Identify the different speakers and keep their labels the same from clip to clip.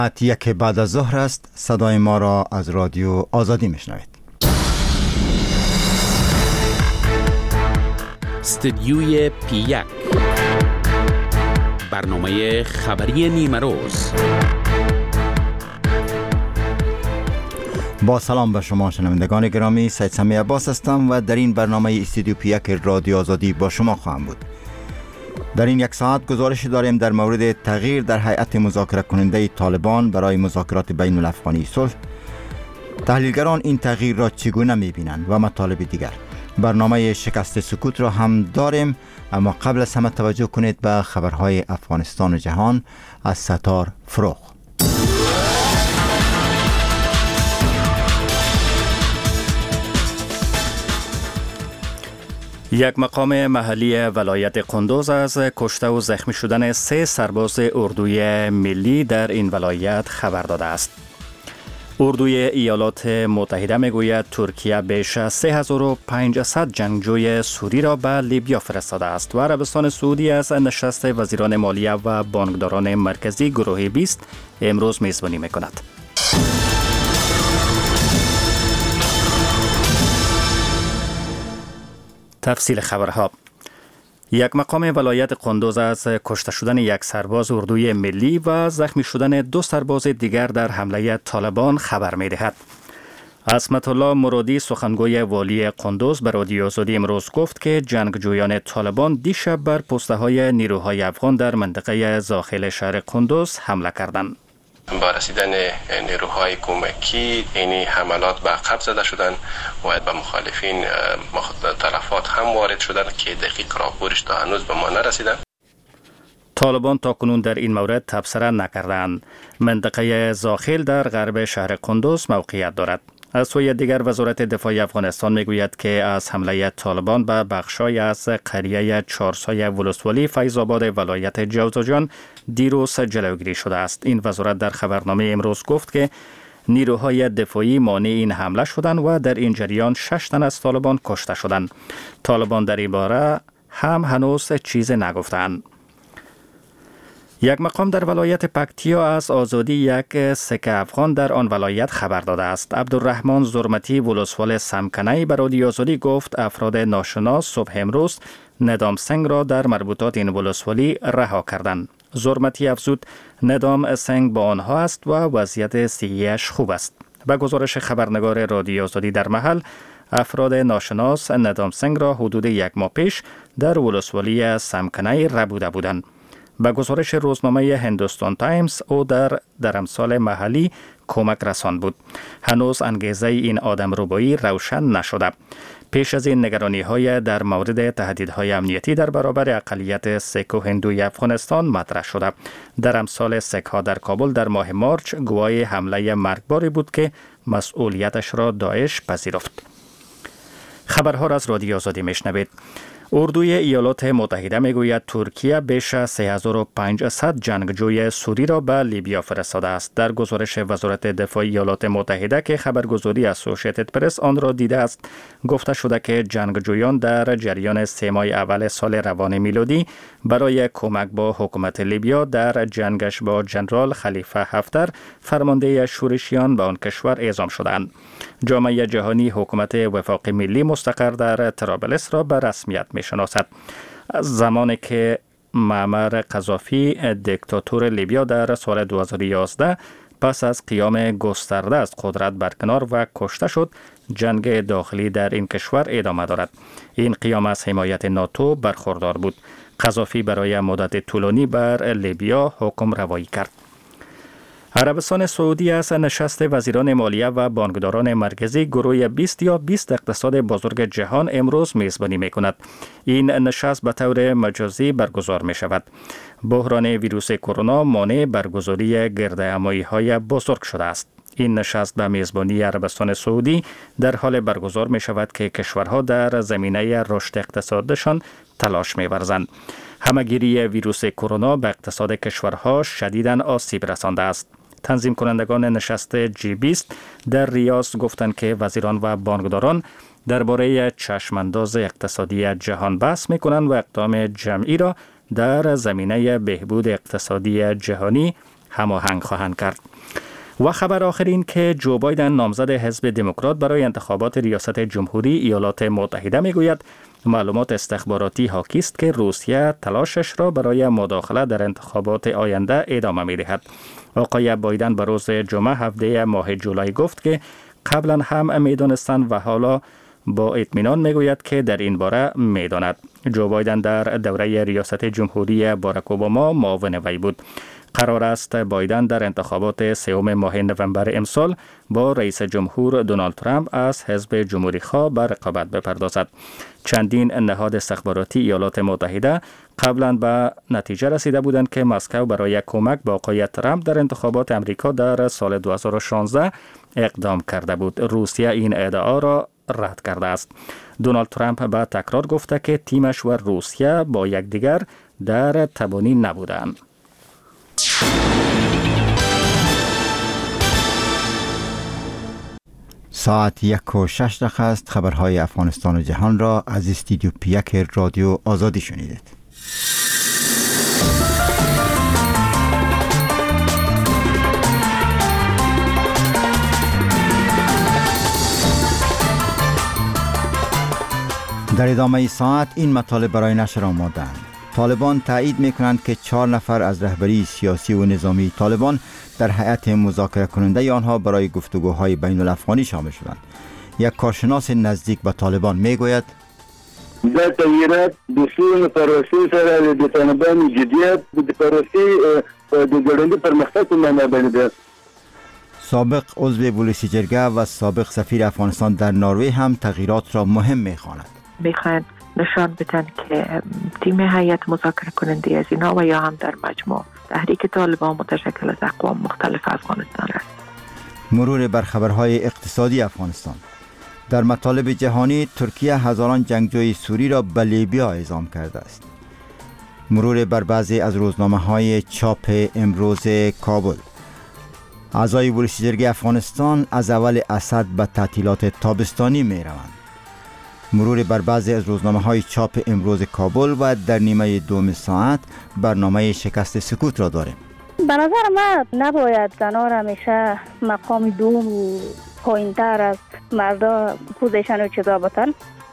Speaker 1: ساعت 1 بعد از ظهر است. صدای ما را از رادیو آزادی میشنوید.
Speaker 2: استدیوی پی 1 برنامه خبری نیمه روز.
Speaker 1: با سلام به شما شنوندگان گرامی، سید سمی عباس هستم و در این برنامه استدیو پی 1 رادیو آزادی با شما خواهم بود. در این یک ساعت گزارش داریم در مورد تغییر در هیئت مذاکره کننده طالبان برای مذاکرات بین الافغانی صلح. تحلیلگران این تغییر را چگونه می‌بینند و مطالب دیگر. برنامه شکست سکوت را هم داریم، اما قبل از همه توجه کنید به خبرهای افغانستان و جهان از ستار فروغ.
Speaker 3: یک مقام محلی ولایت قندوز از کشته و زخمی شدن 3 سرباز اردوی ملی در این ولایت خبر داده است. اردوی ایالات متحده میگوید ترکیه بیش از 3500 جنگجوی سوری را به لیبیا فرستاده است و عربستان سعودی از نشست وزیران مالیه و بانکداران مرکزی گروه 20 امروز میزبانی میکند. تفصیل خبرها. یک مقام ولایت قندوز از کشته شدن یک سرباز اردوی ملی و زخمی شدن 2 سرباز دیگر در حمله طالبان خبر می دهد. عصمت الله مرادی سخنگوی والی قندوز به رادیو آزادی امروز گفت که جنگجویان طالبان دیشب بر پسته های نیروهای افغان در منطقه داخل شهر قندوز حمله کردند.
Speaker 4: با رسیدن نیروهای کمکی این حملات به عقب زده شدند و به مخالفین تلفات هم وارد شدند که دقیق راپورش تا هنوز به ما نرسیدند.
Speaker 3: طالبان تاکنون در این مورد تبصره نکردند. منطقه زاخل در غرب شهر قندوز موقعیت دارد. از سوی دیگر وزارت دفاع افغانستان میگوید که از حمله طالبان به بخشای از قریه چارسای ولسوالی فیض آباد ولایت جوزجان دیروز جلوگیری شده است. این وزارت در خبرنامه امروز گفت که نیروهای دفاعی مانع این حمله شدند و در این جریان 6 تن از طالبان کشته شدند. طالبان در این باره هم هنوز چیز نگفتند. یک مقام در ولایت پکتیا از آزادی یک سکه افغان در آن ولایت خبر داده است. عبدالرحمن زرمتی ولسوال سمکنی به رادیو آزادی گفت افراد ناشناس صبح امروز ندام سنگ را در مربوطات این ولسوالی رها کردند. زرمتی افزود ندام سنگ با آنها است و وضعیت صحیحش خوب است. به گزارش خبرنگار رادیو آزادی در محل، افراد ناشناس ندام سنگ را حدود 1 ماه پیش در ولسوالی سمکنی ربوده بودند. به گزارش روزنامه هندوستان تایمز او در امثال محلی کمک رسان بود. هنوز انگیزه این آدم روبایی روشن نشده. پیش از این نگرانی های در مورد تهدیدهای امنیتی در برابر اقلیت سیک و هندوی افغانستان مطرح شده. در امثال سیک ها در کابل در ماه مارچ گواه حمله مرگباری بود که مسئولیتش را داعش پذیرفت. خبرها را از رادیو آزادی میشنوید. اردوی ایالات متحده میگوید ترکیه بیش از 3500 جنگجوی سوری را به لیبیا فرستاده است. در گزارش وزارت دفاع ایالات متحده که خبرگزاری اسوسییتد پرس آن را دیده است، گفته شده که جنگجویان در جریان 3 ماه اول سال روان میلادی برای کمک با حکومت لیبیا در جنگش با ژنرال خلیفه حفتر فرمانده شورشیان به آن کشور اعزام شدند. جامعه جهانی حکومت وفاق ملی مستقر در طرابلس را به رسمیت میشناسد. از زمانی که معمر قذافی دیکتاتور لیبیا در سال 2011 پس از قیام گسترده از قدرت برکنار و کشته شد، جنگ داخلی در این کشور ادامه دارد. این قیام از حمایت ناتو برخوردار بود. قذافی برای مدت طولانی بر لیبیا حکم روایی کرد. عربستان سعودی از نشست وزیران مالیه و بانکداران مرکزی گروه 20 یا 20 اقتصاد بزرگ جهان امروز میزبانی می کند. این نشست به طور مجازی برگزار می شود. بحران ویروس کرونا مانع برگزاری گردهمایی‌های بزرگ شده است. این نشست به میزبانی عربستان سعودی در حال برگزار می شود که کشورها در زمینه رشد اقتصادشان تلاش می ورزند. همه‌گیری ویروس کرونا به اقتصاد کشورها شدیداً آسیب رسانده است. تنظیم کنندگان نشست G20 در ریاض گفتند که وزیران و بانکداران درباره چشمانداز اقتصادی جهان بحث می‌کنند و اقدام جمعی را در زمینه بهبود اقتصادی جهانی هماهنگ خواهند کرد. و خبر آخر این که جو بایدن نامزد حزب دموکرات برای انتخابات ریاست جمهوری ایالات متحده میگوید معلومات استخباراتی حاکی است که روسیه تلاشش را برای مداخله در انتخابات آینده ادامه می‌دهد. آقای بایدن به روز جمعه 17 ماه جولای گفت که قبلا هم می‌دانستند و حالا با اطمینان میگوید که در این باره می‌داند. جو بایدن در دوره ریاست جمهوری باراک اوباما معاون وی بود. قرار است بایدن در انتخابات 3 ماه نوامبر امسال با رئیس جمهور دونالد ترامپ از حزب جمهوری خواه به رقابت بپردازد. چندین نهاد استخباراتی ایالات متحده قبلا به نتیجه رسیده بودند که مسکو برای کمک با آقای ترامپ در انتخابات امریکا در سال 2016 اقدام کرده بود. روسیه این ادعا را رد کرده است. دونالد ترامپ به تکرار گفته که تیمش و روسیه با یکدیگر در تبانی نبودند.
Speaker 1: ساعت 1:06 است. خبرهای افغانستان و جهان را از استودیو پیک رادیو آزادی شنیدید. در ادامه ساعت این مطالب برای نشر آماده‌اند. طالبان تایید می‌کنند که 4 نفر از رهبری سیاسی و نظامی طالبان در هیئت مذاکره کننده آنها برای گفتگوهای بین الافغانی شامل شدند. یک کارشناس نزدیک به طالبان میگوید
Speaker 5: دا تغییرات د سون پروسې سره د طالبانو جدیت د پروسې د ګډوډۍ پرمختګ په معنا باندې.
Speaker 1: سابق عضو پلیس جرگه و سابق سفیر افغانستان در نروژ هم تغییرات را مهم می‌خواند.
Speaker 6: میخواهند نشان بدن که تیم هیئت مذاکره کننده از اینا و یا هم در مجموع تحریک طالبان متشکل از اقوام مختلف افغانستان است.
Speaker 1: مرور بر خبرهای اقتصادی افغانستان. در مطالب جهانی ترکیه هزاران جنگجوی سوری را به لیبیا اعزام کرده است. مرور بر بعضی از روزنامه‌های چاپ امروز کابل. اعضای پلیس جرگه افغانستان از اول اسد به تعطیلات تابستانی می روند. مرور بر بعضی از روزنامه‌های چاپ امروز کابل و در نیمه دوم ساعت برنامه شکست سکوت را داریم.
Speaker 7: به نظر من نباید زنان همیشه مقام دوم و پایین‌تر از مردا پوزیشن و چیزا بتن.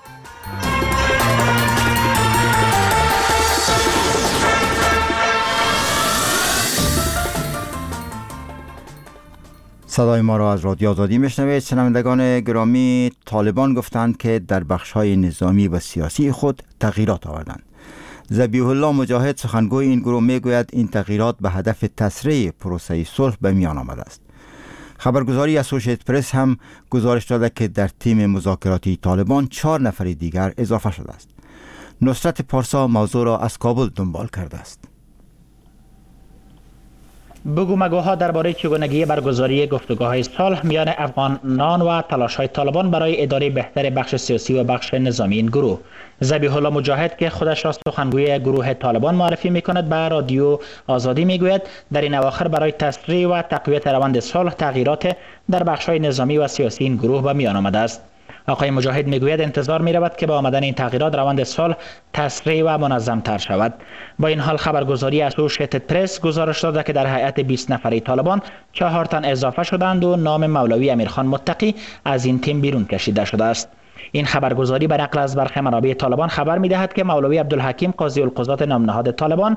Speaker 1: صدای ما را از رادیو آزادی میشنوید. شنوندگان گرامی، طالبان گفتند که در بخش‌های نظامی و سیاسی خود تغییرات آوردند. ذبیح الله مجاهد سخنگوی این گروه میگوید این تغییرات به هدف تسریع پروسه صلح به میان آمده است. خبرگزاری اسوشییتد پرس هم گزارش داده که در تیم مذاکراتی طالبان 4 نفر دیگر اضافه شده است. نصرت پارسا موضوع را از کابل دنبال کرده است.
Speaker 8: بگو مگوها درباره چگونگی برگزاری گفتگوهای صلح میان افغانان و تلاش‌های طالبان برای اداره بهتر بخش سیاسی و بخش نظامی این گروه. ذبیح الله مجاهد که خودش را سخنگوی گروه طالبان معرفی می‌کند به رادیو آزادی میگوید در این اواخر برای تسریع و تقویت روند صلح تغییرات در بخش‌های نظامی و سیاسی این گروه به میان آمده است. آقای مجاهد میگوید انتظار می‌رود که با آمدن این تغییرات روند صلح تسریع و منظم‌تر شود. با این حال خبرگزاری اسوشییتد پرس گزارش داده که در هیئت 20 نفره طالبان 4 تن اضافه شدند و نام مولوی امیرخان متقی از این تیم بیرون کشیده شده است. این خبرگزاری به نقل از برخی منابع طالبان خبر می‌دهد که مولوی عبدالحکیم قاضی القضات نامنهاد طالبان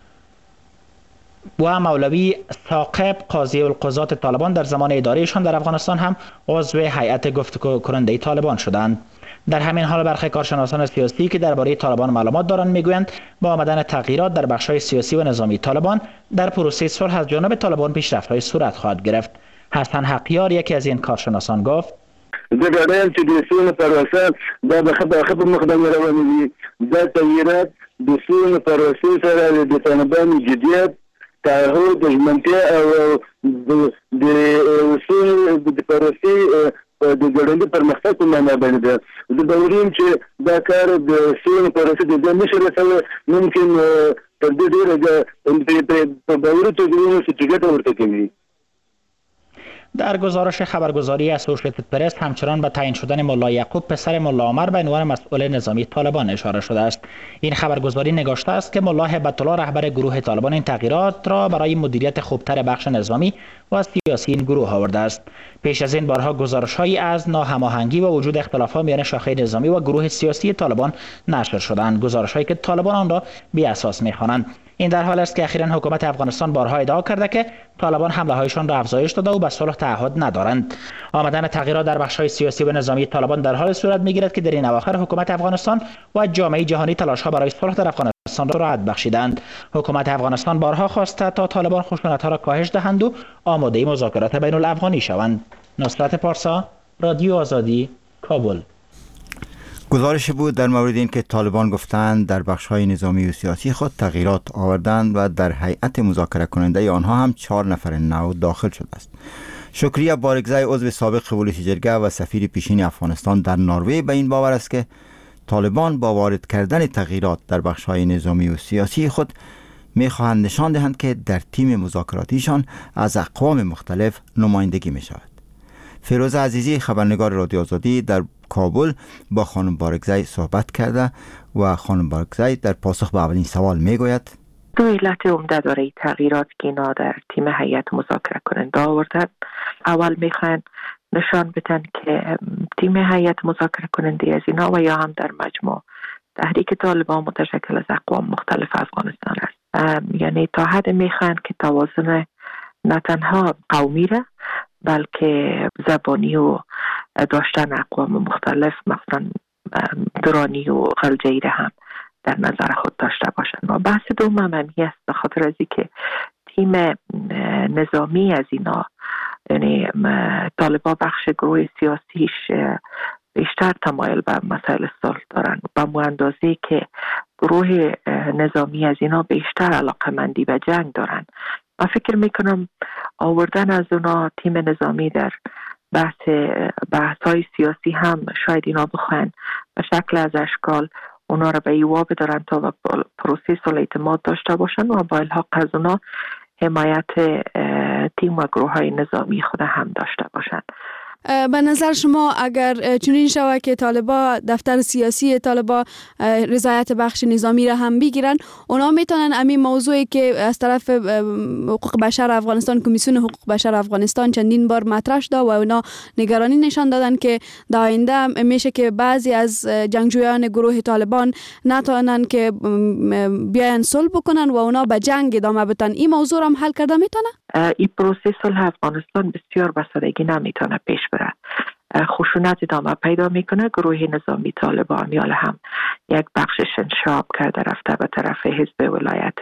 Speaker 8: و مولوی ثاقب قاضی القضات طالبان در زمان ادارهشان در افغانستان هم عضو هیئت گفتگو کننده طالبان شدند. در همین حال برخی کارشناسان سیاسی که درباره طالبان معلومات دارند میگویند با آمدن تغییرات در بخش‌های سیاسی و نظامی طالبان در پروسه صلح از جانب طالبان پیشرفت‌های صورت خواهد گرفت. حسن حقیار یکی از این کارشناسان گفت:
Speaker 5: دغه چې د سون پروسه دا به خبر مقدمه روانه دي دا تغییرات د سون پروسه سره د طالبانو جدیت تعهد ژمنتیا او د سون د پروسه د ګډوډۍ پرمختګ په معنا باندې د باوریم چې دا کار د سون پروسه د نشي رسول ممکن تر دې ډیره د باور ته د څه ورته کوي.
Speaker 8: در گزارش خبرگزاری اسوشییتد پرس همچنان به تعیین شدن ملا یعقوب پسر ملا عمر به عنوان مسئول نظامی طالبان اشاره شده است. این خبرگزاری نگاشته است که ملا هیبت الله رهبر گروه طالبان این تغییرات را برای مدیریت خوبتر بخش نظامی و سیاسی این گروه آورده است. پیش از این بارها گزارش‌هایی از ناهماهنگی و وجود اختلافات میان شاخه نظامی و گروه سیاسی طالبان نشر شدند، گزارش‌هایی که طالبان آن را بی اساس می‌خوانند. این در حال است که اخیراً حکومت افغانستان بارها ادعا کرده که طالبان حمله‌هایشان را افزایش داده و به صلح تعهد ندارند. آمدن تغییرات در بخش‌های سیاسی و نظامی طالبان در حال صورت می‌گیرد که در این اواخر حکومت افغانستان و جامعه جهانی تلاش‌ها برای صلح در افغانستان را رعایت بخشیدند. حکومت افغانستان بارها خواسته تا طالبان خشونت‌ها را کاهش دهند و آماده مذاکرات بین‌الافغانی شوند. نصرت پارسا، رادیو آزادی، کابل.
Speaker 1: گزارش بود در مورد این که طالبان گفتند در بخش‌های نظامی و سیاسی خود تغییرات آوردند و در هیئت مذاکره کننده آنها هم 4 نفر نو داخل شده است. شکریه بارگزای عضو سابق ولایت جرگه و سفیر پیشین افغانستان در نروژ به این باور است که طالبان با وارد کردن تغییرات در بخش‌های نظامی و سیاسی خود می‌خواهند نشان دهند که در تیم مذاکراتیشان از اقوام مختلف نمایندگی می‌شود. فیروز عزیزی خبرنگار رادیو آزادی در کابل با خانم بارگزای صحبت کرده و خانم بارگزای در پاسخ به اولین سوال میگوید:
Speaker 6: دو علت عمده داره تغییرات که اینا در تیم هیئت مذاکره کننده آوردن. اول میخوان نشان بدن که تیم هیئت مذاکره کننده از اینا و یا هم در مجموع تحریک طالبان متشکل از اقوام مختلف افغانستان است. یعنی تا حد میخوان که توازن نه تنها قومی را بلکه زبانی و داشتن اقوام مختلف مثلا درانی و غلجه‌ای را هم در نظر خود داشته باشند. و بحث دوم هم است به خاطر از اینکه تیم نظامی از اینا، یعنی طالبان بخش گروه سیاسیش بیشتر تمایل به مسائل صلح دارن و به اندازه‌ای که گروه نظامی از اینا بیشتر علاقه‌مندی به جنگ دارن. من فکر میکنم آوردن از اونا تیم نظامی در بحث‌های سیاسی هم شاید اینا بخواین به شکل از اشکال اونا را به ایوا بدارن تا و پروسه صلح اعتماد داشته باشن و با الحاق از اونا حمایت تیم و گروه‌های نظامی خود هم داشته باشن.
Speaker 9: به نظر شما اگر چنین شود که طالبا دفتر سیاسی طالبا رضایت بخش نظامی را هم بگیرن، اونا میتونن همین موضوعی که از طرف حقوق بشر افغانستان، کمیسیون حقوق بشر افغانستان چندین بار مطرح شده و اونا نگرانی نشان دادن که در آینده میشه که بعضی از جنگجویان گروه طالبان نتونن که بیاین صلح بکنن و اونا به جنگ ادامه بدن. این موضوع را هم حل کرده میتونه؟
Speaker 6: این پروسه صلح افغانستان بسیار به سادگی نمیتونه پیش بره. خشونت ادامه پیدا میکنه. گروه نظامی طالبان یا هم یک بخشش انشعاب کرده رفته به طرف حزب ولایت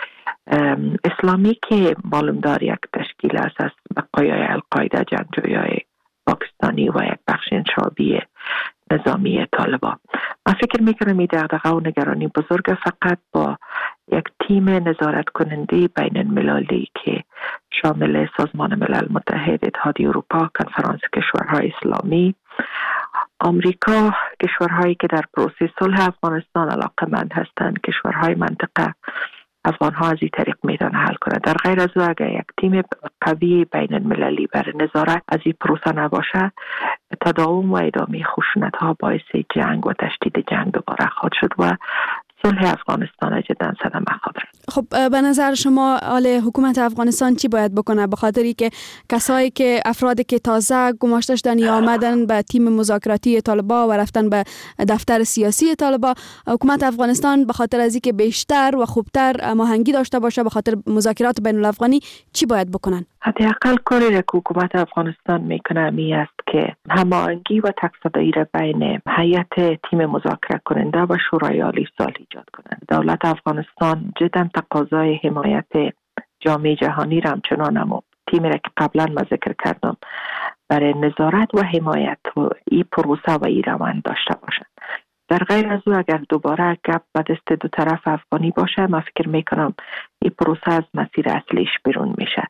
Speaker 6: اسلامی که معلوم دار یک تشکیل است از بقایای القاعده، جنگجویای پاکستانی و یک بخش انشعابی نظامی طالبان. من فکر میکنم این دغدغه و نگرانی بزرگ فقط با یک تیم نظارت کننده بین المللی که شامل سازمان ملل متحد، اتحادیه اروپا، کنفرانس کشورهای اسلامی، آمریکا، کشورهایی که در پروسه صلح افغانستان علاقه‌مند هستند، کشورهای منطقه، افغانها از این طریق میتونه حل کنه. در غیر از او اگر یک تیم قوی بین المللی برای نظارت از این پروسه نباشه، تداوم و ادامه خشونت ها باعث جنگ و تشدید جنگ دوباره خواهد شد و صلح افغانستان جدا صدمه خواهد رسید.
Speaker 9: خب به نظر شما حال حکومت افغانستان چی باید بکنه؟ به خاطری که کسایی که افرادی که تازه گماشته شدن یا آمدن به تیم مذاکراتی طالبان و رفتن به دفتر سیاسی طالبان، حکومت افغانستان به خاطر از اینکه بیشتر و خوبتر هماهنگی داشته باشه به خاطر مذاکرات بین الافغانی چی باید بکنن؟
Speaker 6: حداقل کاری که حکومت افغانستان میکنه می است که هماهنگی و تک‌صدایی را بین هیئت تیم مذاکره کننده و شورای عالی صلح ایجاد کنند. دولت افغانستان جدا تقاضای حمایت جامعه جهانی را همچنان تیمی را که قبلا من ذکر کردم برای نظارت و حمایت و این پروسه و این روند داشته باشند. در غیر از او اگر دوباره گپ به دست دو طرف افغانی باشه، من فکر میکنم این پروسه از مسیر اصلیش بیرون میشه.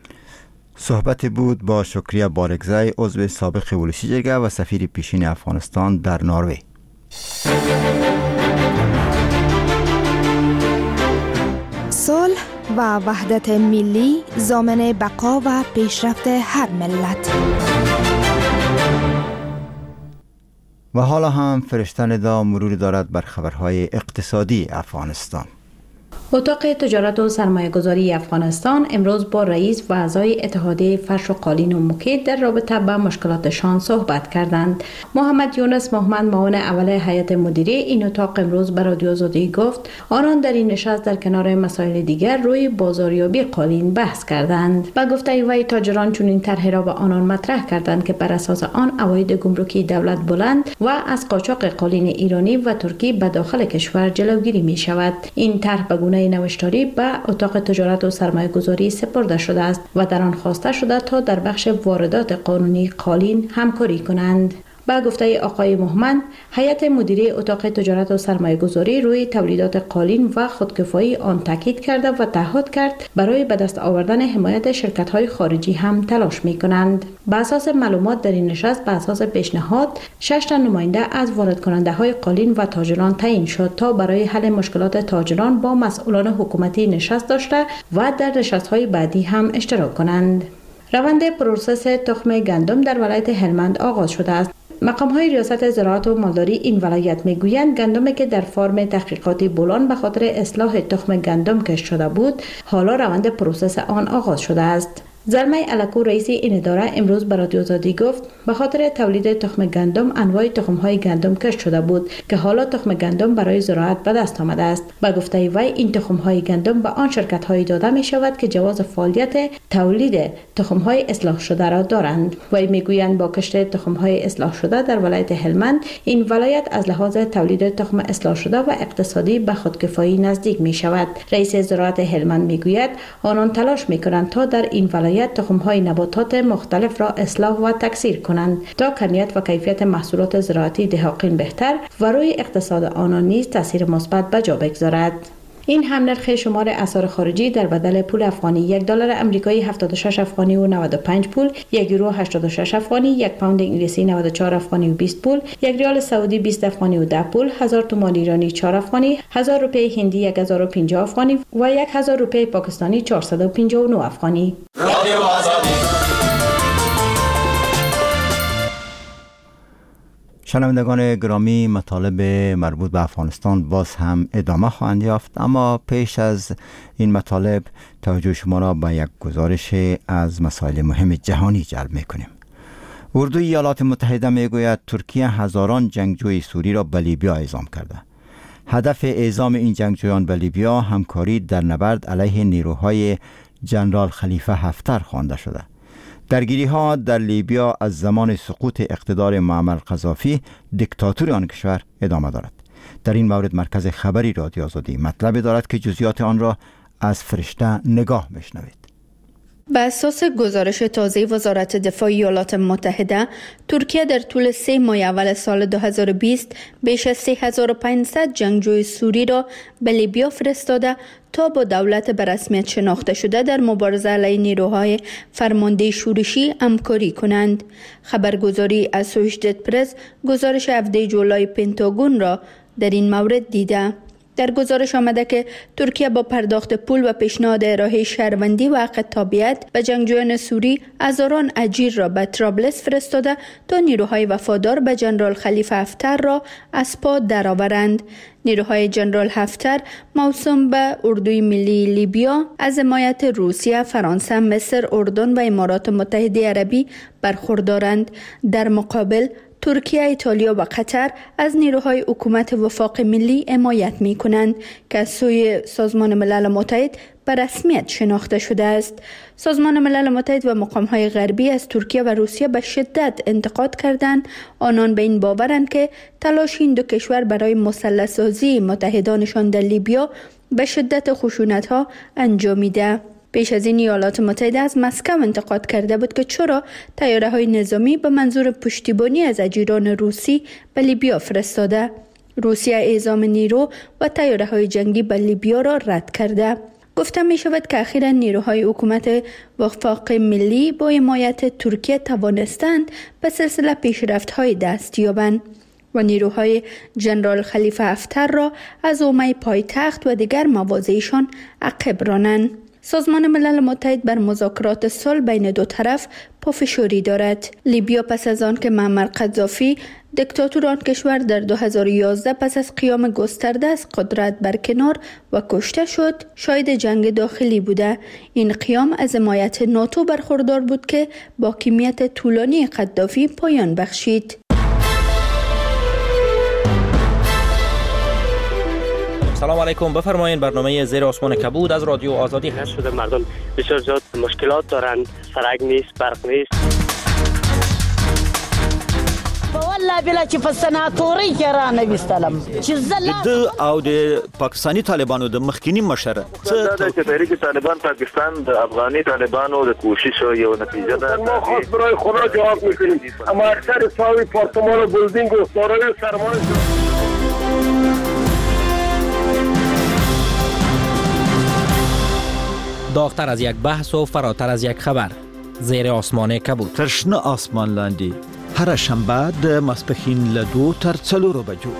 Speaker 1: صحبت بود با شکریه بارگزای عضو سابق ولایت جرگه و سفیر پیشین افغانستان در نروژ.
Speaker 10: صلح و وحدت ملی ضامن بقا و پیشرفت هر ملت.
Speaker 1: و حالا هم فرشته ندا مرور دارد بر خبرهای اقتصادی افغانستان.
Speaker 11: اتاق تجارت و سرمایه گذاری افغانستان امروز با رئیس و اعضای اتحادیه فرش و قالین و موکیت در رابطه با مشکلاتشان صحبت کردند. محمد یونس محمد معاون اول هیئت مدیره این اتاق امروز به رادیو آزادی گفت آنان در این نشست در کنار مسائل دیگر روی بازاریابی قالین بحث کردند. با گفته وی تاجران چنین طرحی را به آنان مطرح کردند که بر اساس آن عواید گمرکی دولت بلند و از قاچاق قالین ایرانی و ترکی به داخل کشور جلوگیری می شود. این طرح به گونه نوشتاری به اتاق تجارت و سرمایه گذاری سپرده شده است و در آن خواسته شده تا در بخش واردات قانونی قالین همکاری کنند. با گفته آقای محمد، هیئت مدیره اتاق تجارت و سرمایه گذاری روی تولیدات قالین و خودکفایی آن تاکید کرده و تعهد کرد برای به دست آوردن حمایت شرکت‌های خارجی هم تلاش می‌کنند. بر اساس معلومات در این نشست بر اساس پیشنهاد 6 تا نماینده از وارد کننده‌های قالین و تاجران تعیین شد تا برای حل مشکلات تاجران با مسئولان حکومتی نشست داشته و در نشست‌های بعدی هم اشتراک کنند. روند پروسس تخم گندم در ولایت هلمند آغاز شده است. مقام‌های ریاست زراعت و مالداری این ولایت میگویند گندمی که در فرم تحقیقاتی بولان به خاطر اصلاح تخم گندم کشت شده بود، حالا روند پروسس آن آغاز شده است. زلمه الکو رئیس این اداره امروز به رادیو آزادی گفت به خاطر تولید تخم گندم انواع تخم‌های گندم کشت شده بود که حالا تخم گندم برای زراعت به دست آمده است. به گفته وی این تخم‌های گندم به آن شرکت‌هایی داده می شود که جواز فعالیت تولید تخم‌های اصلاح شده را دارند. وی میگویند با کشت تخم‌های اصلاح شده در ولایت هلمند این ولایت از لحاظ تولید تخم اصلاح شده و اقتصادی به خودکفایی نزدیک می شود. رئیس زراعت هلمند میگوید آنان تلاش می‌کنند تا در این ولایت تخم‌های نباتات مختلف را اصلاح و تکثیر کنند تا کمیت و کیفیت محصولات زراعتی دهقان بهتر و روی اقتصاد آنان نیز تاثیر مثبت به جا بگذارد. این هم نرخ شمار اسعار خارجی در بدل پول افغانی $1 آمریکایی 76 افغانی و 95 پول، 1 یورو 86 افغانی، 1 پوند انگلیسی 94 افغانی و 20 پول، 1 ریال سعودی 20 افغانی و 10 پول، 1000 تومان ایرانی 4 افغانی، 1000 روپیه هندی 1050 افغانی و 1000 روپیه پاکستانی 459 افغانی.
Speaker 1: شنوندگان گرامی، مطالب مربوط به افغانستان باز هم ادامه خواهند یافت، اما پیش از این مطالب توجه شما را به یک گزارش از مسائل مهم جهانی جلب می‌کنیم. اردوی ایالات متحده میگوید ترکیه هزاران جنگجوی سوری را به لیبیا اعزام کرده. هدف اعزام این جنگجویان به لیبیا همکاری در نبرد علیه نیروهای جنرال خلیفه حفتر خوانده شده. درگیری ها در لیبیا از زمان سقوط اقتدار معمر قذافی دیکتاتوری آن کشور ادامه دارد. در این مورد مرکز خبری رادیو آزادی مطلبی دارد که جزئیات آن را از فرشته نگاه بشنوید.
Speaker 12: بر اساس گزارش تازه وزارت دفاع ایالات متحده، ترکیه در طول 3 ماه اول سال 2020 بیش از 3500 جنگجوی سوری را به لیبیا فرستاده تا با دولت به رسمیت شناخته شده در مبارزه علیه نیروهای فرمانده شورشی همکاری کنند. خبرگزاری اسوشییتد پرس گزارش 17 جولای پنتاگون را در این مورد دیده. در گزارش آمده که ترکیه با پرداخت پول و پیشنهاد ارائه شهروندی و حق تابعیت به جنگجویان سوری هزاران اجیر را به طرابلس فرستاده تا نیروهای وفادار به جنرال خلیفه حفتر را از پا درآورند. نیروهای جنرال حفتر موسوم به اردوی ملی لیبیا از حمایت روسیه، فرانسه، مصر، اردن و امارات متحده عربی برخوردارند. در مقابل ترکیه، ایتالیا و قطر از نیروهای حکومت وفاق ملی حمایت می کنند که از سوی سازمان ملل متحد به رسمیت شناخته شده است. سازمان ملل متحد و مقام‌های غربی از ترکیه و روسیه به شدت انتقاد کردند. آنان به این باورند که تلاش این دو کشور برای مسلح‌سازی متحدانشان در لیبیا به شدت خشونت‌ها انجامیده. پیش از این ایالات متحده از مسکو انتقاد کرده بود که چرا طیاره‌های نظامی به منظور پشتیبانی از اجیران روسی به لیبیا فرستاده. روسیه اعزام نیرو و طیاره‌های جنگی به لیبیا را رد کرده. گفته می شود که اخیراً نیروهای حکومت وفاق ملی با حمایت ترکیه توانستند به سلسله پیشرفت‌های دست یابند و نیروهای جنرال خلیفه حفتر را از حومه پایتخت و دیگر مواضعشان عقب رانند. سازمان ملل متحد بر مذاکرات صلح بین دو طرف پافشاری دارد. لیبیا پس از آن که معمر قذافی دکتاتور آن کشور در 2011 پس از قیام گسترده از قدرت برکنار و کشته شد، شاهد جنگ داخلی بوده. این قیام از حمایت ناتو برخوردار بود که با حاکمیت طولانی قذافی پایان بخشید.
Speaker 13: سلام علیکم، بفرمایید. برنامه زیر آسمان کبود از رادیو آزادی هست.
Speaker 14: شده مردم بسیار زیاد مشکلات دارند، سرک نیست، برق نیست.
Speaker 15: والله بلا چې په سناتوري کې را نه وستلم چې
Speaker 16: د او د پاکستانی طالبانو د مخکینی مشره
Speaker 17: دا چې تحریک طالبان پاکستان د افغاني طالبانو د کوشش یو نتیجه ده.
Speaker 5: ما خاص برای خدا جواب میکنیم، اما اکثر ساوی پارتمان و بلدینگ و سارای سرمایه
Speaker 13: داغتر از یک بحث و فراتر از یک خبر. زیر آسمان کبود.
Speaker 16: ترشنه آسمان لاندی. هر شنبه د ماسپښین له 2 تر 4 بجو.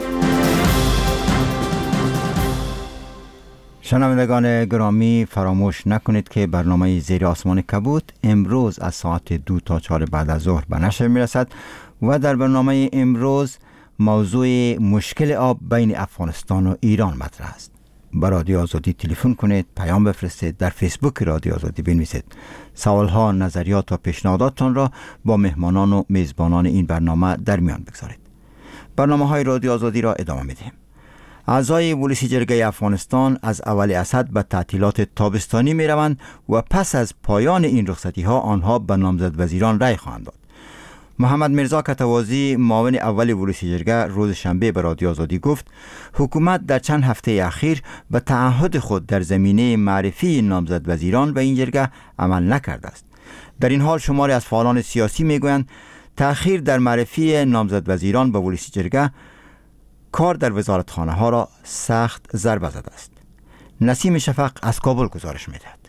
Speaker 1: شنوندگان گرامی، فراموش نکنید که برنامه زیر آسمان کبود امروز از ساعت 2 تا 4 بعد از ظهر به نشر میرسد و در برنامه امروز موضوع مشکل آب بین افغانستان و ایران مطرح است. با رادیو آزادی تلفن کنید، پیام بفرستید، در فیسبوک رادیو آزادی بنویسید. سوالها، نظریات و پیشنهاداتتان را با مهمانان و میزبانان این برنامه در میان بگذارید. برنامه‌های رادیو آزادی را ادامه میدیم. اعضای ولسی جرگه افغانستان از اول اسد به تعطیلات تابستانی می روند و پس از پایان این رخصتی ها آنها به نامزد وزیران رای خواهند داد. محمد میرزا کتوازی، معاون اول ولسی جرگه، روز شنبه به رادیو آزادی گفت حکومت در چند هفته اخیر به تعهد خود در زمینه معرفی نامزد وزیران به این جرگه عمل نکرده است. در این حال شماری از فعالان سیاسی میگویند تأخیر در معرفی نامزد وزیران به ولسی جرگه کار در وزارتخانه ها را سخت ضربه زده است. نسیم شفق از کابل گزارش میدهد.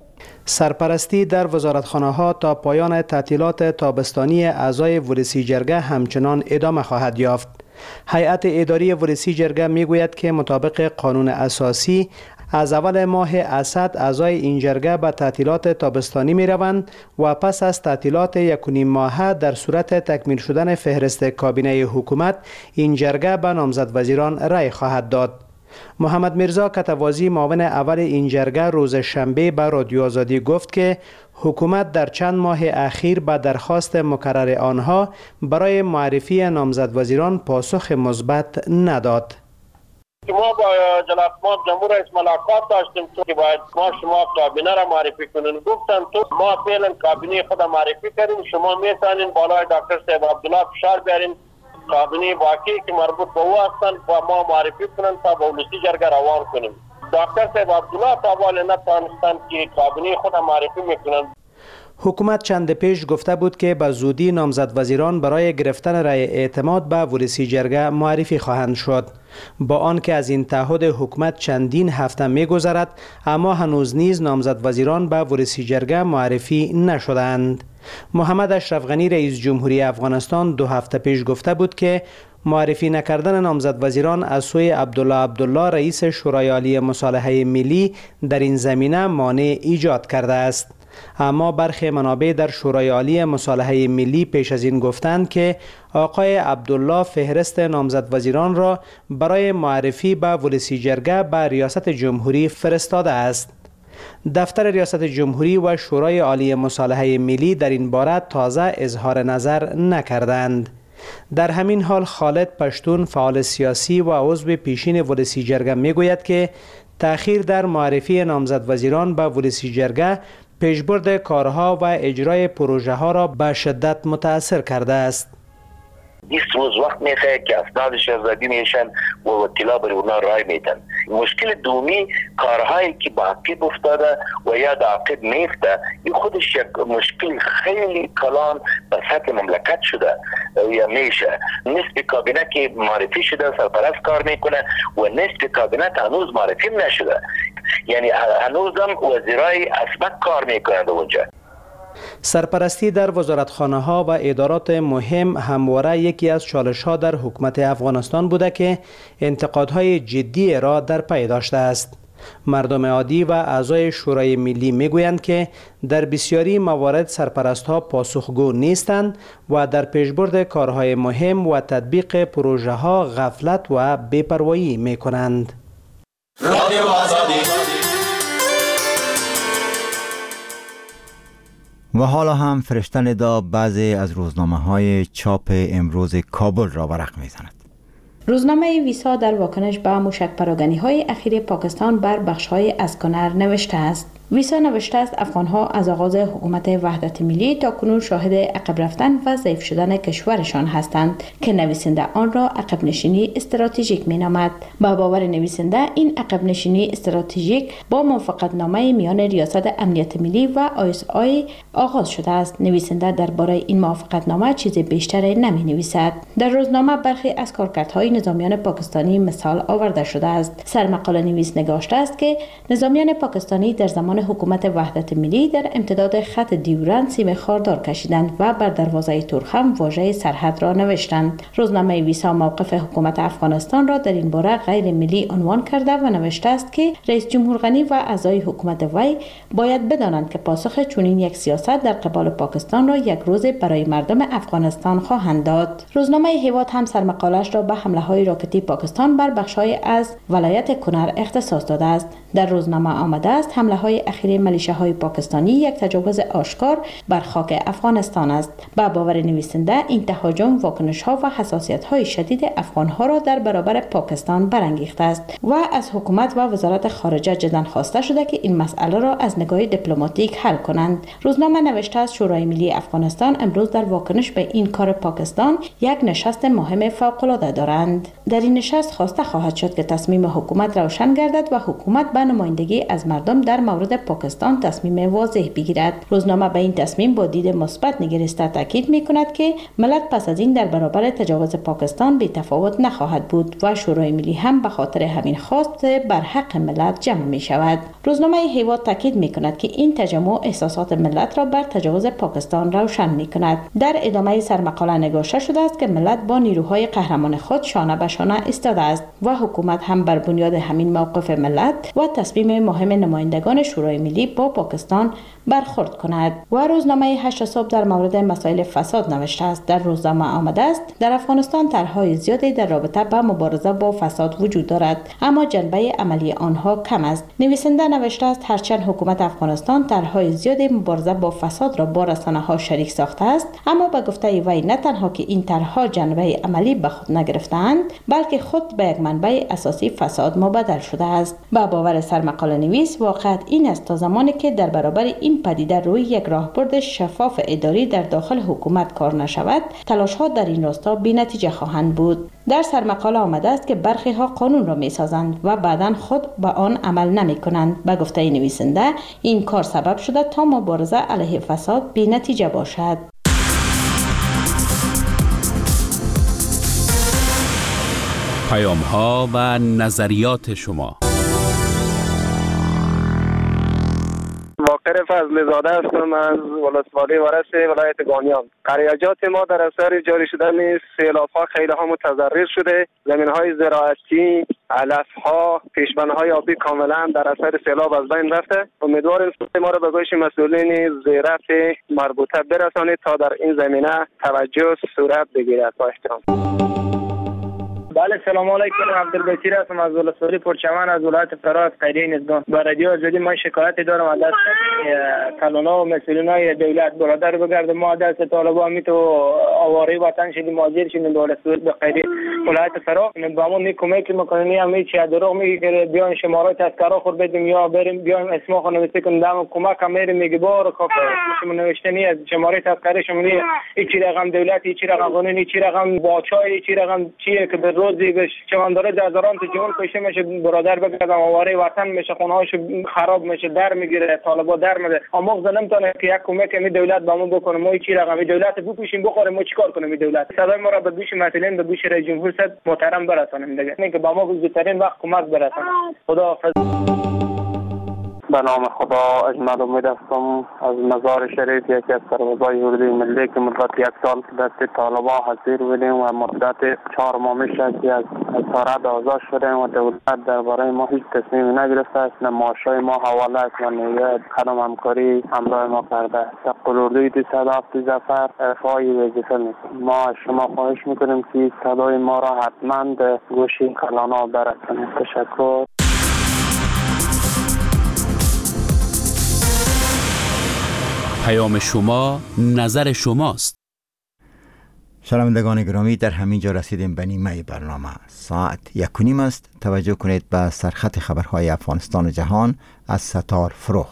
Speaker 18: سرپرستی در وزارتخانه ها تا پایان تعطیلات تابستانی اعضای ولسی جرگه همچنان ادامه خواهد یافت. هیئت اداری ولسی جرگه میگوید که مطابق قانون اساسی از اول ماه اسد اعضای این جرگه به تعطیلات تابستانی می روند و پس از تعطیلات 1.5 ماهه در صورت تکمیل شدن فهرست کابینه حکومت این جرگه به نامزد وزیران رای خواهد داد. محمد میرزا کتوازی، معاون اول این جرگه، روز شنبه به رادیو آزادی گفت که حکومت در چند ماه اخیر به درخواست مکرر آنها برای معرفی نامزد وزیران پاسخ مثبت نداد.
Speaker 19: ما با جناب جمهور رئیس ملاقات داشتیم که باید ما شما کابینه را معرفی کنین. گفتن تو ما فعلا کابینه خود معرفی کردیم، شما میتونین بالای دکتر صاحب عبدالله فشار بیارین کابینه واقعی که مربوط به او هستند و ما معرفی کنن تا به ولسی جرگه روان کنیم. دکتر صاحب عبدالله تا حال نتوانستند که کابینه خود معرفی میکنن.
Speaker 18: حکومت چند پیش گفته بود که به زودی نامزد وزیران برای گرفتن رای اعتماد به ولسی جرگه معرفی خواهند شد. با آنکه از این تعهد حکومت چندین هفته می‌گذرد، اما هنوز نیز نامزد وزیران به ولسی جرگه معرفی نشدند. محمد اشرف غنی، رئیس جمهوری افغانستان، 2 هفته پیش گفته بود که معرفی نکردن نامزد وزیران از سوی عبدالله رئیس شورای عالی مصالحه ملی در این زمینه مانع ایجاد کرده است. اما برخی منابع در شورای عالی مصالحه ملی پیش از این گفتند که آقای عبدالله فهرست نامزد وزیران را برای معرفی به ولسی جرگه به ریاست جمهوری فرستاده است. دفتر ریاست جمهوری و شورای عالی مصالحه ملی در این باره تازه اظهار نظر نکردند. در همین حال خالد پشتون، فعال سیاسی و عضو پیشین ولسی جرگه میگوید که تأخیر در معرفی نامزد وزیران به ولسی جرگه پیشبرد کارها و اجرای پروژه ها را به شدت متاثر کرده است.
Speaker 20: 20 روز وقت میخواه که اسناد شهزادی میشن و وکیلا بر اونا رای میدن. مشکل دومی کارهایی که با عقب افتاده و یا دا عقب میفته، این خودش یک مشکل خیلی کلان به سطح مملکت شده یا میشه. نصف کابینه که معرفی شده سرپرست کار میکنه و نصف کابینه هنوز معرفی نشده، یعنی هنوزم وزیرای اسبق کار میکنند اونجا.
Speaker 18: سرپرستی در وزارتخانه ها و ادارات مهم همواره یکی از چالش ها در حکومت افغانستان بوده که انتقادهای جدی را در پی داشته است. مردم عادی و اعضای شورای ملی میگویند که در بسیاری موارد سرپرست‌ها پاسخگو نیستند و در پیشبرد کارهای مهم و تطبیق پروژه‌ها غفلت و بی‌پروایی می‌کنند.
Speaker 1: رادیو آزادی. و حالا هم فرشته ندا بعضی از روزنامه‌های چاپ امروز کابل را ورق می‌زند.
Speaker 11: روزنامه ویسا در واکنش به موشک پراگنی‌های اخیر پاکستان بر بخش‌های اسکانر نوشته است: ویسا نوشته است افغان‌ها از آغاز حکومت وحدت ملی تا کنون شاهد عقب رفتن و ضعیف شدن کشورشان هستند که نویسنده آن را عقب نشینی استراتژیک می‌نامد. با باور نویسنده این عقب نشینی استراتژیک با موافقتنامه میان ریاست امنیت ملی و ISI آغاز شده است. نویسنده درباره این موافقتنامه چیز بیشتری نمی‌نویسد. در روزنامه برخی از کارکردهای نظامیان پاکستانی مثال آورده شده است. سرمقاله نویس نگاشته است که نظامیان پاکستانی در زمان حکومت وحدت ملی در امتداد خط دیورند سیم خاردار کشیدند و بر دروازه تورخم واژه سرحد را نوشتند. روزنامه ویسا موقف حکومت افغانستان را در این باره غیر ملی عنوان کرده و نوشته است که رئیس جمهور غنی و اعضای حکومت وی باید بدانند که پاسخ چنین یک سیاست در قبال پاکستان را یک روز برای مردم افغانستان خواهند داد. روزنامه هیواد هم سرمقاله‌اش را به حمله‌های راکتی پاکستان بر بخش‌های از ولایت کنر اختصاص داده است. در روزنامه آمده است حمله‌های اخیر ملیشه‌های پاکستانی یک تجاوز آشکار بر خاک افغانستان است. با باور نویسنده این تهاجم واکنش‌ها و حساسیت‌های شدید افغان‌ها را در برابر پاکستان برانگیخته است و از حکومت و وزارت خارجه جداً خواسته شده که این مسئله را از نگاه دیپلماتیک حل کنند. روزنامه نوشته است شورای ملی افغانستان امروز در واکنش به این کار پاکستان یک نشست مهم فوق‌العاده دارند. در این نشست خواسته خواهد شد که تصمیم حکومت روشن گردد و حکومت به نمایندگی از مردم در مورد پاکستان تصمیم واضح بگیرد. روزنامه به این تصمیم با دید مثبت نگریسته تاکید می‌کند که ملت پس از این در برابر تجاوز پاکستان بی تفاوت نخواهد بود و شورای ملی هم به خاطر همین خواست بر حق ملت جمع می‌شود. روزنامه هیواد تاکید می‌کند که این تجمع احساسات ملت را بر تجاوز پاکستان روشن می‌کند. در ادامه سرمقاله نگاشته شده است که ملت با نیروهای قهرمان خود شانه به شانه ایستاده است و حکومت هم بر بنیاد همین موقف ملت و تصمیم مهم نمایندگان شورای ملی با پاکستان برخورد کند. و روزنامه 8 صبح در مورد مسائل فساد نوشته است. در روزنامه آمده است در افغانستان طرح‌های زیادی در رابطه با مبارزه با فساد وجود دارد اما جنبه عملی آنها کم است. نویسنده نوشته است هرچند حکومت افغانستان طرح‌های زیادی مبارزه با فساد را با رسانه‌ها شریک ساخته است اما به گفته وی نه تنها که این طرح‌ها جنبه عملی به خود نگرفتند بلکه خود به یک منبع اساسی فساد مبدل شده است. با باور سرمقاله نویس واقعیت این است تا زمانی که در برابر این پدیده روی یک راهبرد شفاف اداری در داخل حکومت کار نشود تلاش‌ها در این راستا بی‌نتیجه خواهند بود. در سرمقاله آمده است که برخی ها قانون را می‌سازند و بعداً خود به آن عمل نمی‌کنند. به گفته نویسنده این کار سبب شده تا مبارزه علیه فساد بی‌نتیجه باشد.
Speaker 2: پیام‌ها و نظریات شما.
Speaker 21: باقر فضل زاده هستم از ولسوالی ورس ولایت گانیان. قریجات ما در اثر جاری شدن سیلاب‌ها خیلی ها متضرر شده. زمین‌های زراعتی، علف‌ها، پیشبندهای آبی کاملا در اثر سیلاب از بین رفته. امیدواریم ما را به گوش مسئولین زیرفت مربوطه برسانید تا در این زمینه توجه صورت بگیرد. با احترام.
Speaker 22: بله سلام علیکم، عبدالبصیر هستم از ولسوالی پرچمن از ولایت فرا از قریه نزدان. با رادیو آزادی من شکایت دارم از دست کلونا و مسئولینای دولت برادر بگرد ما دست طالبان می تو آواره وطن شدیم ماجر شدیم ولسوالی به قریه ولایت فرا با ما می کمک میکنین یا می چه دروغ میگه که بیان شماره تذکره خود بدیم یا بریم بیان اسم خو نوشته کنیم دام کمک هم میگه بار کافه شما نوشتنی از شماره تذکره شما این چی رقم دولتی چی رقم قانونی چی رقم باچای چی رقم چیه که به روزی به چوانداره هزاران تا جون کشه میشه برادر بگردم آواره وطن میشه خونه‌هاش خراب میشه در میگیره طالبا در میده اما خود نمیتونه که یک کمک می دولت با ما بکنه ما چی رقم دولت بپوشیم بخوریم ما چیکار کنیم این دولت صدای ما را به گوش مسئولین به گوش رئیس جمهور صد محترم برسانیم دیگه اینکه با ما زودترین وقت کمک برسانه. خدا حافظ.
Speaker 21: به نام خدا. اجمل امید هستم از مزار شریف، یکی از سربازای اردوی ملی که مدت 1 سال دست طالبان حصیر بودیم و مدت 4 ماه میشه که از اسارت آزاد شدیم و دولت درباره ما هیچ تصمیمی نگرفته است، نه معاشای ما حواله است و نه قدم همکاری همراه ما کرده. تقل اردوی 207 ظفر ارفاعی وظیفه میکنیم. ما از شما خواهش میکنیم که صدای ما را حتما به گوشی کلانا برسانید. تشکر.
Speaker 2: پیام شما نظر شماست.
Speaker 1: شنوندگان گرامی، در همین جا رسیدیم به نیمه برنامه. ساعت 1:30 است. توجه کنید به سرخط خبرهای افغانستان و جهان از ستار فروغ.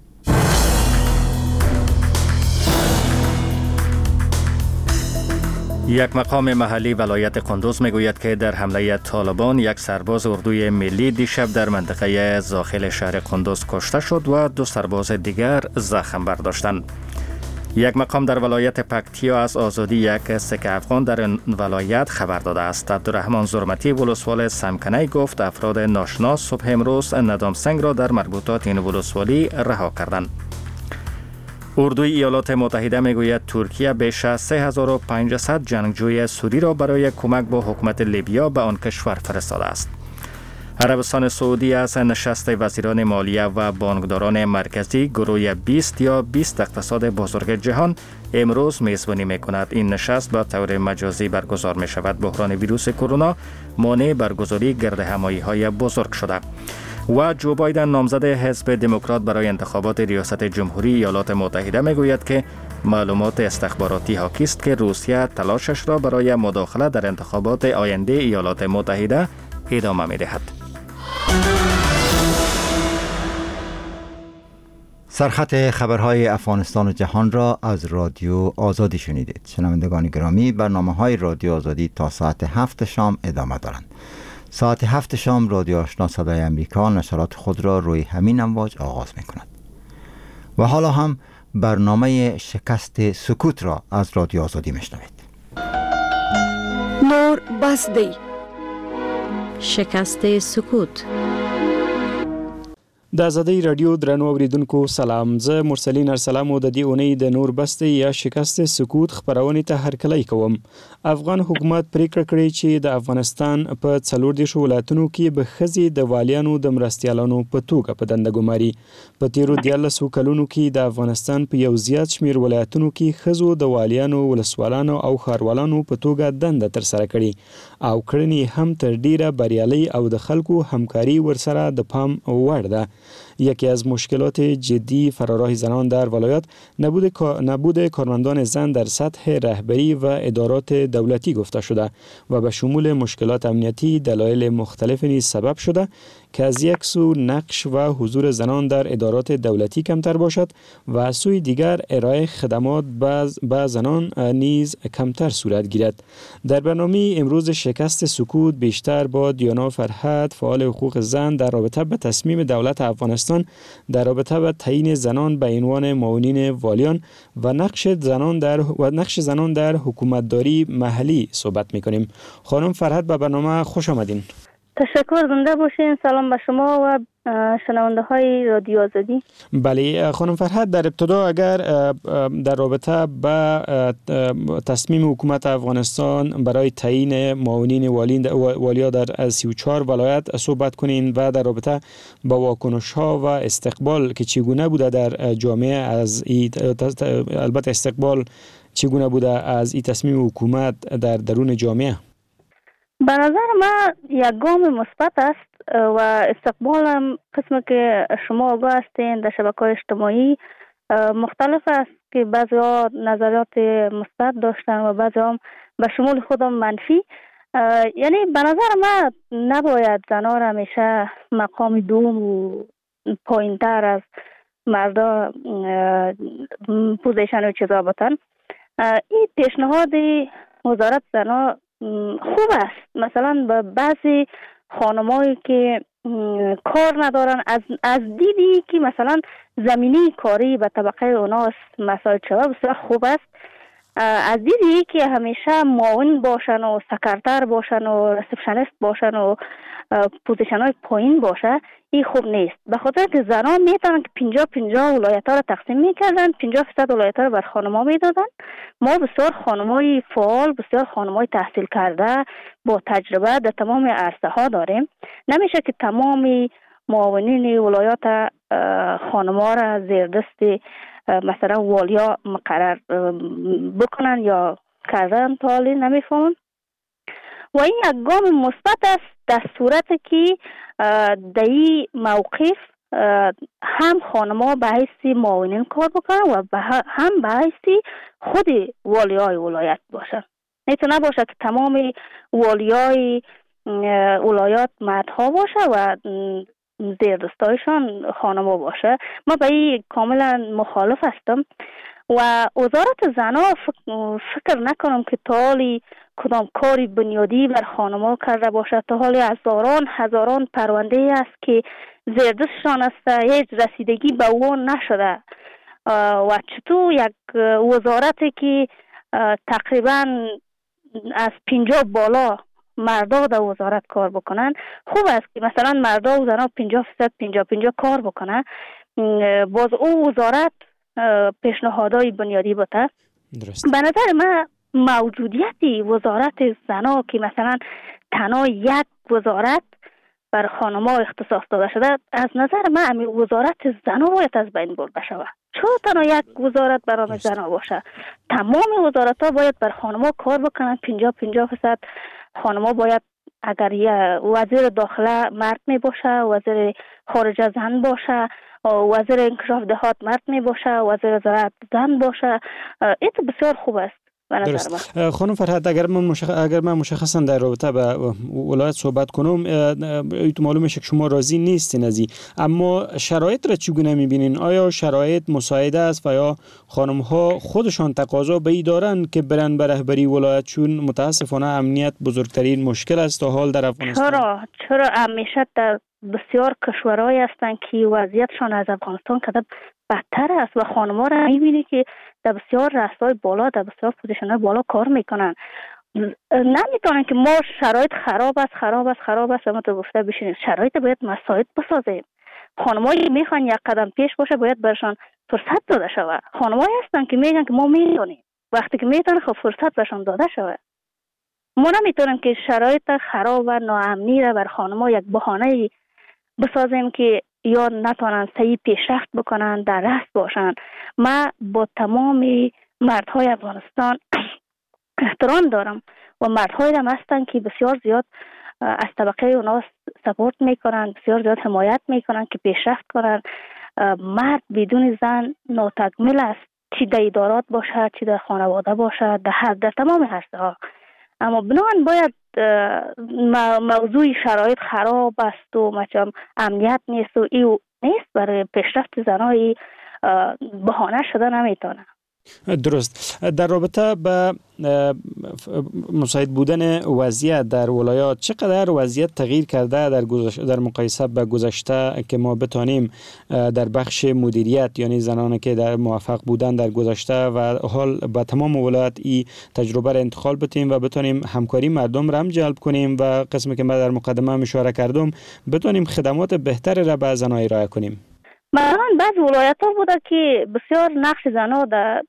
Speaker 3: یک مقام محلی ولایت قندوز میگوید که در حمله طالبان یک سرباز اردوی ملی دیشب در منطقه داخل شهر قندوز کشته شد و 2 سرباز دیگر زخم برداشتند. یک مقام در ولایت پکتیا از آزادی یک سکه افغان در این ولایت خبر داده است. عبدالرحمن زرمتی ولسوال سمکنی گفت افراد ناشناس صبح امروز ندام سنگ را در مربوطات این ولسوالی رها کردند. اردوی ایالات متحده میگوید ترکیه بیش از 3500 جنگجوی سوری را برای کمک با حکومت لیبیا به آن کشور فرستاده است. عربستان سعودی از نشست وزیران مالیه و بانکداران مرکزی گروه 20 یا 20 اقتصاد بزرگ جهان امروز میزبانی میکند. این نشست با طور مجازی برگزار می شود. بحران ویروس کرونا مانع برگزاری گردهمایی‌های بزرگ شده. و جو بایدن نامزد حزب دموکرات برای انتخابات ریاست جمهوری ایالات متحده میگوید که معلومات استخباراتی حاکی است که روسیه تلاشش را برای مداخله در انتخابات آینده ایالات متحده ادامه می‌دهد.
Speaker 1: سرخط خبرهای افغانستان و جهان را از رادیو آزادی شنیدید. شنوندگان گرامی، برنامه‌های رادیو آزادی تا ساعت 7 شام ادامه دارند. ساعت 7 شام رادیو آشنا صدای امریکا نشرات خود را روی همین امواج آغاز می کند. و حالا هم برنامه شکست سکوت را از رادیو آزادی می شنوید.
Speaker 10: نور بسدی،
Speaker 11: شکست سکوت.
Speaker 4: د آزادۍ رادیو درنو اوریدونکو سلام. زه مرسلین ارسلام د دې اونۍ د نور بستې یا شکست سکوت خبرونې ته هرکلی کوم. افغان حکومت پریکړه کړې چې د افغانستان په 14 ولایتونو کې به ښځې د والیانو د مرستیالانو په توګه په دنده ګماري. په تیرو 14 کلونو کې د افغانستان په یو زیات شمیر ولایتونو کې ښځو د والیانو، ولسوالانو او ښاروالانو په توګه دنده ترسره کړي او کړنې هم تر ډیره بریالي او د خلکو همکاري ورسره د پام وړ ده. یکی از مشکلات جدی فراراه زنان در ولایت نبود کارمندان زن در سطح رهبری و ادارات دولتی گفته شده و به شمول مشکلات امنیتی دلایل مختلف نیز سبب شده که از یک سو نقش و حضور زنان در ادارات دولتی کمتر باشد و از سوی دیگر ارائه خدمات به زنان نیز کمتر صورت گیرد. در برنامه امروز شکست سکوت بیشتر با دیانا فرهاد فعال حقوق زن در رابطه به تصمیم دولت افغانستان در رابطه به تعیین زنان به عنوان معاونین والیان و نقش زنان در حکومتداری محلی صحبت می‌کنیم. خانم فرهاد به برنامه خوش آمدین.
Speaker 7: تشکر، زنده باشین. سلام به شما و شنونده های رادیو آزادی.
Speaker 4: بله خانم فرهاد، در ابتدا اگر در رابطه با تصمیم حکومت افغانستان برای تعیین معاونین والیا در 34 ولایت صحبت کنین و در رابطه با واکنش ها و استقبال که چگونه بوده در جامعه از البته استقبال چگونه بوده از این تصمیم حکومت در درون جامعه؟
Speaker 7: به نظر ما یک گام مثبت است و استقبالم قسم که شما آگاه هستین در شبکه‌های اجتماعی مختلف است که بعضی ها نظریات مثبت داشتن و بعضی هم به شمول خودم منفی. یعنی به نظر ما نباید زنها را همیشه مقام دوم و پایین‌تر از مردا پوزیشن و چیزا بتن. این پیشنهاد وزارت زنها خوب است. مثلا به بعضی خانمایی که کار ندارن از دیدی که مثلا زمینی کاری به طبقه اوناست مساعد شود بسیار خوب است. از دیدی که همیشه معاون باشن و سکرتر باشن و ریسپشنیست باشن و پوزیشن های پایین باشه، این خوب نیست. به خاطر که زنان میتونن که 50 ولایت ها رو تقسیم میکردن، 50% ولایت ها رو بر خانم‌ها میدادن. ما بسیار خانم‌های فعال، بسیار خانم‌های تحصیل کرده با تجربه در تمام عرصه ها داریم. نمیشه که تمام معاونین ولایات خانم‌ها را زیر دست مثلا والیا مقرر بکنن یا کردن، تا حالی نمیفهمم. و این یک گام مثبت است در صورتی که در این موقف هم خانم‌ها به حیث معاونین کار بکنن و هم به حیث خود والیای ولایت باشن. نیتونه باشه که تمام والیای ولایات مردها باشه و زیر دستایشان خانم‌ها باشه. ما به این کاملا مخالف هستم و وزارت زنان فکر نکنم که تا حالی کدام کاری بنیادی بر خانم‌ها کرده باشه. تا حالی هزاران پرونده است که زیر دستشان است، هیچ رسیدگی به اون نشده. و چطور یک وزارتی که تقریبا از 50 بالا مردا در وزارت کار بکنن، خوب است که مثلا مردا و زنان 50% کار بکنن، باز او وزارت پیشنهادهای بنیادی بوده. به نظر من موجودیت وزارت زنان که مثلا تنها یک وزارت بر خانم‌ها اختصاص داده شده، از نظر من وزارت زنان باید از بین برده شود. چون تنها یک وزارت برای زنان باشه، تمام وزارت‌ها باید بر خانم‌ها کار بکنن. 50% خانم‌ها باید، اگر یه وزیر داخله مرد می باشه، وزیر خارجه زن باشه، وزیر انکشاف دهات مرد می باشه، وزیر زراعت زن باشه، این بسیار خوب است.
Speaker 4: درست. خانم فرهاد، اگر من مشخصا در رابطه با ولایت صحبت کنم، تو معلوم میشه که شما راضی نیستین از این، اما شرایط را چگونه میبینین؟ آیا شرایط مساعده است و یا خانم ها خودشان تقاضا به این دارن که برن به رهبری ولایت؟ چون متاسفانه امنیت بزرگترین مشکل است تا حال در افغانستان.
Speaker 7: چرا همیشه در بسیار کشورهای هستند که وضعیتشان از افغانستان کده بدتر است و خانم‌ها را می‌بینی که در بسیار رأس‌های بالا، در بسیار پوزیشن‌های بالا کار میکنن. نمیتونن که ما شرایط خراب است اما تو گفته بشینیم. شرایط باید مساعد بسازیم. خانم‌هایی میخوان یک قدم پیش باشه، باید برشان فرصت داده شود. خانم‌هایی هستن که میگن که ما میتونیم، وقتی که میتونن خب فرصت برشان داده شود. ما نمیتونیم که شرایط خراب و ناامنی را بر خانم‌ها یک بهانه بسازیم که یا نتونن صحیح پیشرفت بکنن، در رأس باشن. من با تمام مردهای افغانستان احترام دارم و مردهایی هم هستن که بسیار زیاد از طبقه اونا سپورت میکنن، بسیار زیاد حمایت میکنن که پیشرفت کنن. مرد بدون زن ناتکمیل است، چی در ادارات باشه، چی در خانواده باشه، در تمام عرصه ها. اما بنابراین باید موضوع شرایط خراب است و مثلا امنیت نیست و ایو نیست برای پیشرفت زنای بهانه شده نمیتونه.
Speaker 4: درست. در رابطه به مساعد بودن وضعیت در ولایات، چقدر وضعیت تغییر کرده در مقایسه به گذشته که ما بتانیم در بخش مدیریت، یعنی زنانی که در موفق بودن در گذشته و حال به تمام ولایت این تجربه را انتقال بدیم و بتانیم همکاری مردم را هم جلب کنیم و قسمی که من در مقدمه اشاره کردم بتانیم خدمات بهتر را به زنان ارائه کنیم.
Speaker 7: مثلا بعض ولایت ها بوده که بسیار نقش زنها در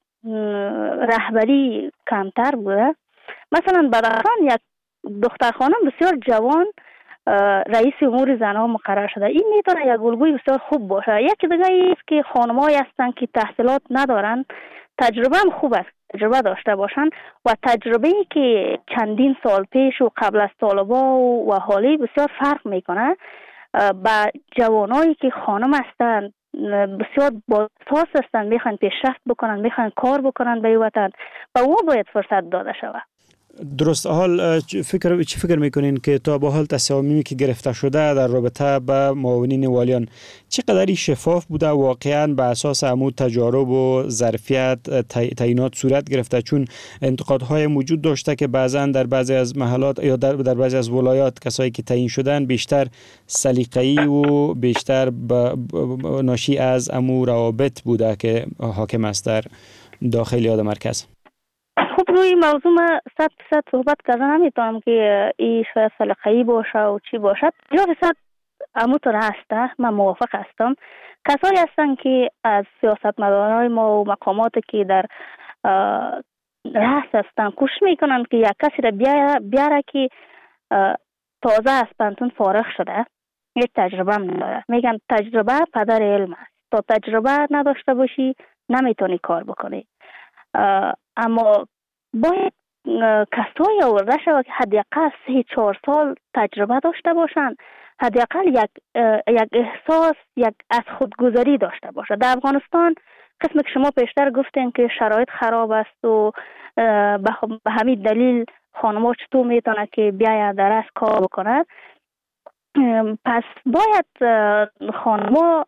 Speaker 7: رهبری کمتر بوده. مثلا بدخشان یک دختر خانم بسیار جوان رئیس امور زنها مقرر شده. این میتونه یک الگوی بسیار خوب باشه. یکی دیگه است که خانم‌هایی هستند که تحصیلات ندارن، تجربه هم خوب است تجربه داشته باشن و تجربه‌ای که چندین سال پیش و قبل از طالبا و حالی بسیار فرق میکنه. با جوانایی که خانم هستند بسیار باساس هستند، میخوان پیشرفت بکنن، میخوان کار بکنن به وطن و او باید فرصت داده شود.
Speaker 4: درست. حال چی فکر میکنین که تا به حال تصامیمی که گرفته شده در رابطه با معاونین والیان چقدر شفاف بوده، واقعا به اساس عمود تجارب و ظرفیت تعیینات صورت گرفته؟ چون انتقادهای موجود داشته که بعضا در بعضی از محلات یا در بعضی از ولایات کسایی که تعیین شدن بیشتر سلیقه‌ای و بیشتر ناشی از امور روابط بوده که حاکم است در داخل یا در مرکز.
Speaker 7: خوب روی موضوع ما 100% صحبت کردن نمیتونم که این شاید سلیقه‌ای باشه و چی باشد. 50% همونطور هسته، من موافق هستم. کسایی هستن که از سیاستمدارای ما و مقاماتی که در رأس هستن کوشش میکنن که یک کسی را بیاره که تازه از پانتون فارغ شده، یک تجربه هم نداره. میگن تجربه پدر علم است. تا تجربه نداشته باشی نمیتونی کار بکنی. اما باید کسایی آورده شود که حداقل 3-4 سال تجربه داشته باشند، حداقل یک احساس، یک از خودگذری داشته باشه. در افغانستان قسمی که شما پیشتر گفتین که شرایط خراب است و به همین دلیل خانم‌ها چطور میتونه که بیاید در از کار بکند، پس باید خانم‌ها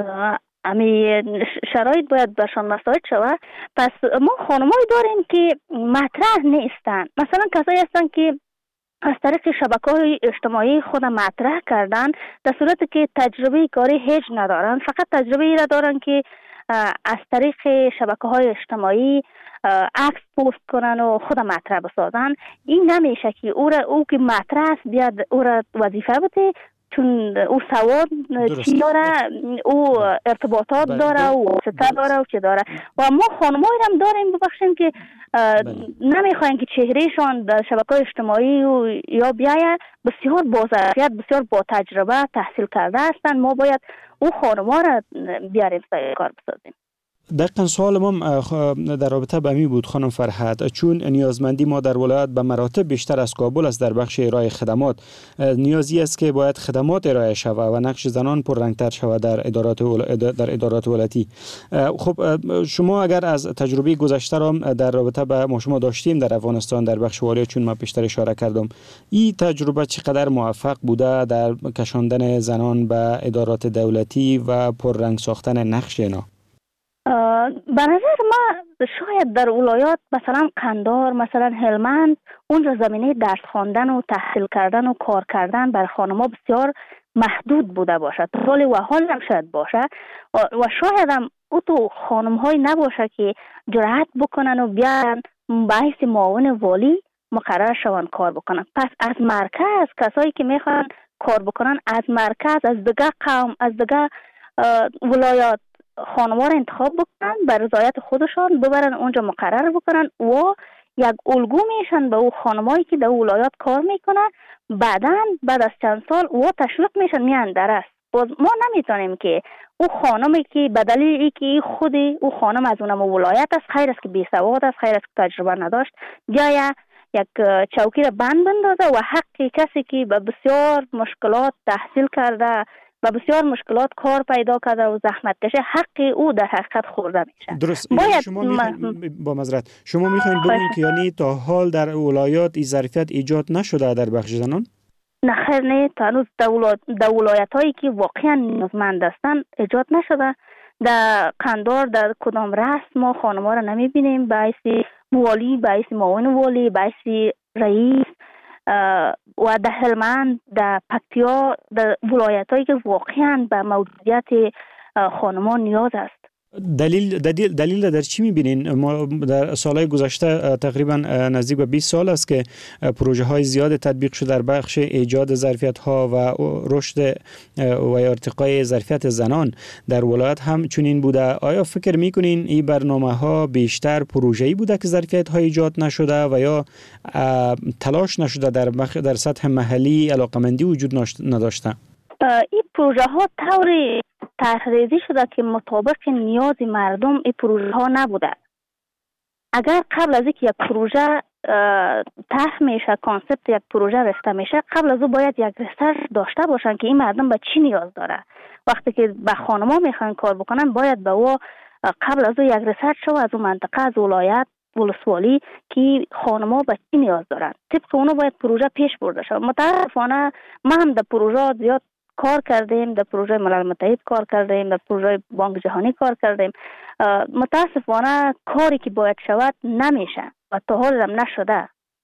Speaker 7: امی شرایط باید برشان مساعد شود. پس ما خانم‌هایی داریم که مطرح نیستن، مثلا کسایی هستن که از طریق شبکه‌های اجتماعی خود مطرح کردن، در صورتی که تجربه کاری هیچ ندارن، فقط تجربه ای را دارن که از طریق شبکه‌های اجتماعی عکس پست کنن و خود مطرح بسازن. این نمیشه که او که مطرح است بیاد او را وظیفه بده، چون او سواد چی داره، او ارتباطات داره، او واسطه داره و چی داره. و ما خانمایی هم داریم ببخشیم که نمیخواین که چهرهشان در شبکه‌های اجتماعی یا بیاید، بسیار با ظرفیت، بسیار با تجربه، تحصیل کرده هستند. ما باید او خانم‌ها را بیاریم سر کار بسازیم.
Speaker 4: دقیقاً سوال ما در رابطه به می بود خانم فرحت، چون نیازمندی ما در ولایت به مراتب بیشتر از کابل است در بخش ارائه خدمات. نیازی است که باید خدمات ارائه شود و نقش زنان پررنگتر شود در ادارات ولایتی. خب شما اگر از تجربه گذشته را در رابطه به ما شما داشتیم در افغانستان در بخش والی، چون ما پیشتر اشاره کردم، این تجربه چقدر موفق بوده در کشاندن زنان به ادارات دولتی و پررنگ ساختن نقش اینا؟
Speaker 7: به نظر ما شاید در ولایات مثلا قندار، مثلا هلمند، اونجا زمینه درس خواندن و تحصیل کردن و کار کردن بر خانم‌ها بسیار محدود بوده باشد، ولی و حال هم شاید باشه و شاید هم او تو خانم‌های نباشه که جرأت بکنن و بیان بحث معاون والی مقرر شوند کار بکنن. پس از مرکز کسایی که میخوان کار بکنن، از مرکز، از دیگه قوم، از دیگه ولایات خانم‌ها را انتخاب بکنن، بر رضایت خودشان ببرن اونجا مقرر بکنن و یک الگو میشن به او خانمایی که در ولایات کار میکنن. بعد از چند سال و تشویق میشن میان درست. باز ما نمیتونیم که او خانمی که به دلیل اینکه خود او خانم از اونم ولایت است، خیر است که بی سواد است، خیر است که تجربه نداشت، بیاید یک چوکی را بند بندازه و حق کسی که به بسیار مشکلات تحصیل کرده و بسیار مشکلات کار پیدا کرده و زحمت کشه، حق او در حقیقت خورده میشه.
Speaker 4: درست. با معذرت شما میخواین بگویید که یعنی تا حال در ولایات این ظرفیت ایجاد نشده در بخش زنان؟
Speaker 7: نه خیر، نه، تا هنوز در ولایت هایی که واقعا نیازمند هستن ایجاد نشده. در قندار در کدام رسم ما خانم‌ها را نمیبینیم، باعث والی، باعث معاون والی، باعث رئیس و در هلمند، در پکتیا، در ولایت هایی که واقعا به موجودیت خانمان نیاز است.
Speaker 4: دلیل در چی میبینین؟ ما در سالهای گذشته تقریبا نزدیک به 20 سال است که پروژه های زیاد تطبیق شده در بخش ایجاد ظرفیت ها و رشد و ارتقای ظرفیت زنان در ولایت هم چنین بوده. آیا فکر میکنین این برنامه ها بیشتر پروژه‌ای بوده که ظرفیت ها ایجاد نشده و یا تلاش نشده در سطح محلی علاقمندی وجود نداشته؟
Speaker 7: این پروژه ها طوری طرح‌ریزی شده که مطابق نیاز مردم این پروژه ها نبوده. اگر قبل از اینکه یک پروژه طرح میشه، کانسپت یک پروژه رسته میشه، قبل از او باید یک ریسرچ داشته باشن که این مردم به چی نیاز داره. وقتی که به خانم‌ها میخوان کار بکنن، باید به او قبل از او یک ریسرچ شو از اون منطقه، از ولایت، ولسوالی، که خانم‌ها به چی نیاز دارن. طبق اونو باید پروژه پیش برده شود. متاسفانه ما هم در پروژه زیاد کار کردیم، در پروژه ملل متحد کار کردیم، در پروژه بانک جهانی کار کردیم. متاسفانه کاری که باید شود نمیشه و تا حال هم نشده.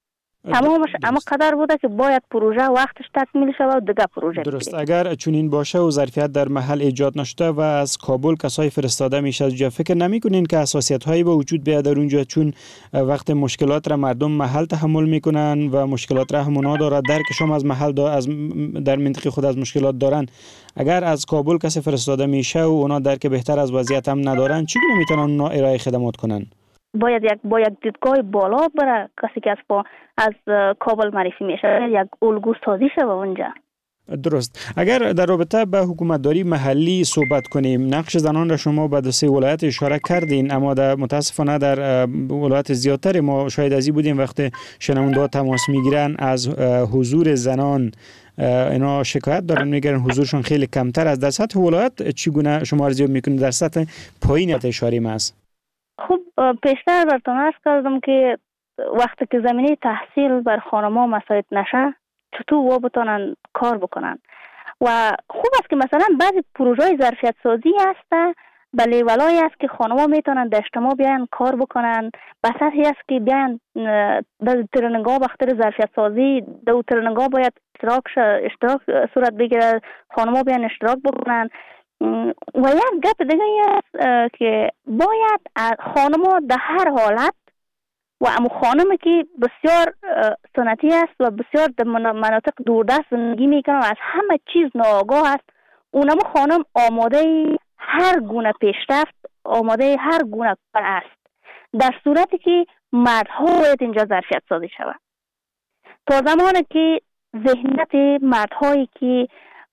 Speaker 7: تمامش اما قدر بوده که باید پروژه وقتش تکمیل شود و دیگه پروژه
Speaker 4: درست. اگر چنین باشه و ظرفیت در محل ایجاد نشده و از کابل کسای فرستاده میشه اونجا، فکر نمیکنین که حساسیت هایی به وجود بیاد در اونجا؟ چون وقت مشکلات را مردم محل تحمل میکنن و مشکلات را همونا داره، درکش هم از محل از در منطقه خود از مشکلات دارن. اگر از کابل کسی فرستاده میشه و اونا درک بهتر از وضعیت هم ندارن، چگونه میتونن اونا ارائه خدمات کنن؟
Speaker 7: باید یک دیدگاه بالا برای کسی که از کابل معرفی میشه، یک الگو سازی شده اونجا.
Speaker 4: درست. اگر در رابطه به حکومتداری محلی صحبت کنیم، نقش زنان را شما به 2 ولایت اشاره کردین، اما متاسفانه در ولایت زیادتر ما شاید ازی بودیم وقتی شنونده تماس میگیرن از حضور زنان اینا شکایت دارن، میگن حضورشون خیلی کمتر است. در سطح ولایت چگونه شما ارزیابی میکنید؟ در سطح پایین اشاره است.
Speaker 7: خب پیشتر براتون عرض کردم که وقتی که زمینه تحصیل بر خانم‌ها مساعد نشه، چطور بتونن کار بکنن. و خوب است که مثلا بعضی پروژه‌های ظرفیت سازی هست به لیولایی است که خانم‌ها میتونن در اجتماع بیان کار بکنن، به سطحی است که بیان در ترنینگ‌ها به خاطر ظرفیت سازی در ترنینگ‌ها باید اشتراک صورت بگیره، خانم‌ها بیان اشتراک بکنن. و یک گپ دیگه است که باید خانم‌ها در هر حالت و امو خانمی که بسیار سنتی است و بسیار در مناطق دوردست زندگی میکنه و از همه چیز ناآگاه است، اونم خانم آماده هر گونه پیشرفت، آماده هر گونه کار است، در صورتی که مردها باید اینجا ظرفیت سازی شود. تا زمانی که ذهنیت مردهایی که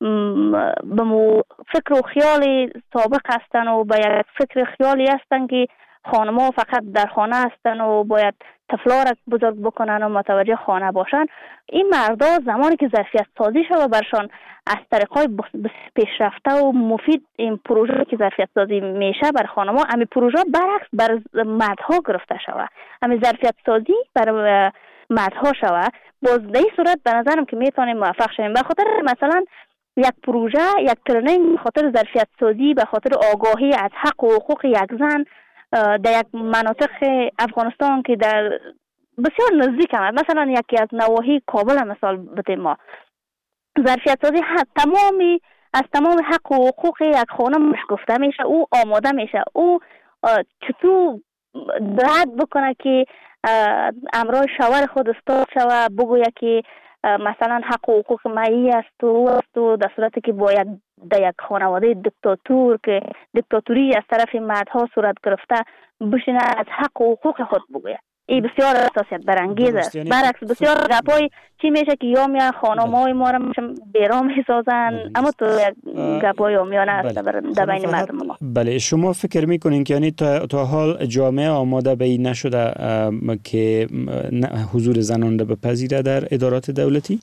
Speaker 7: به فکر و خیال سابق هستن و به یک فکر خیالی هستن که خانم‌ها فقط در خانه هستن و باید طفلا را بزرگ بکنن و متوجه خانه باشن، این مردا زمانی که ظرفیت سازی شده برشان از طریق‌های پیشرفته و مفید این پروژه که ظرفیت سازی میشه بر خانم‌ها، همین پروژه برعکس بر مردها گرفته شده، همین ظرفیت سازی بر مردها شده. باز در این صورت به نظرم که میتونیم موفق شویم. به خاطر مثلا یک پروژه، یک ترنینگ به خاطر ظرفیت سازی، به خاطر آگاهی از حق و حقوق یک زن در یک مناطق افغانستان که در بسیار نزدیک هم، مثلا یکی از نواحی کابل مثال بده، ما ظرفیت سازی از تمام حق و حقوق یک خانم گفته میشه، او آماده میشه، او چطور درد بکنه که امرای شوهر خود استاد شوه، بگویه که مثلا حق و حقوق مایی است و در صورتی که باید در یک خانواده دیکتاتوری از طرف مردها صورت گرفته بشینه از حق و حقوق خود بگوید. این بسیار حساسیت برانگیز است. برعکس بسیار گپای چی میشه که یا میان خانم‌های ما را بیرام میسازن، اما تو گپای عامیانه است در بین مردم ما.
Speaker 4: بله، شما فکر میکنین که یعنی تا حال جامعه آماده به این نشده که حضور زنان را بپذیره در ادارات دولتی؟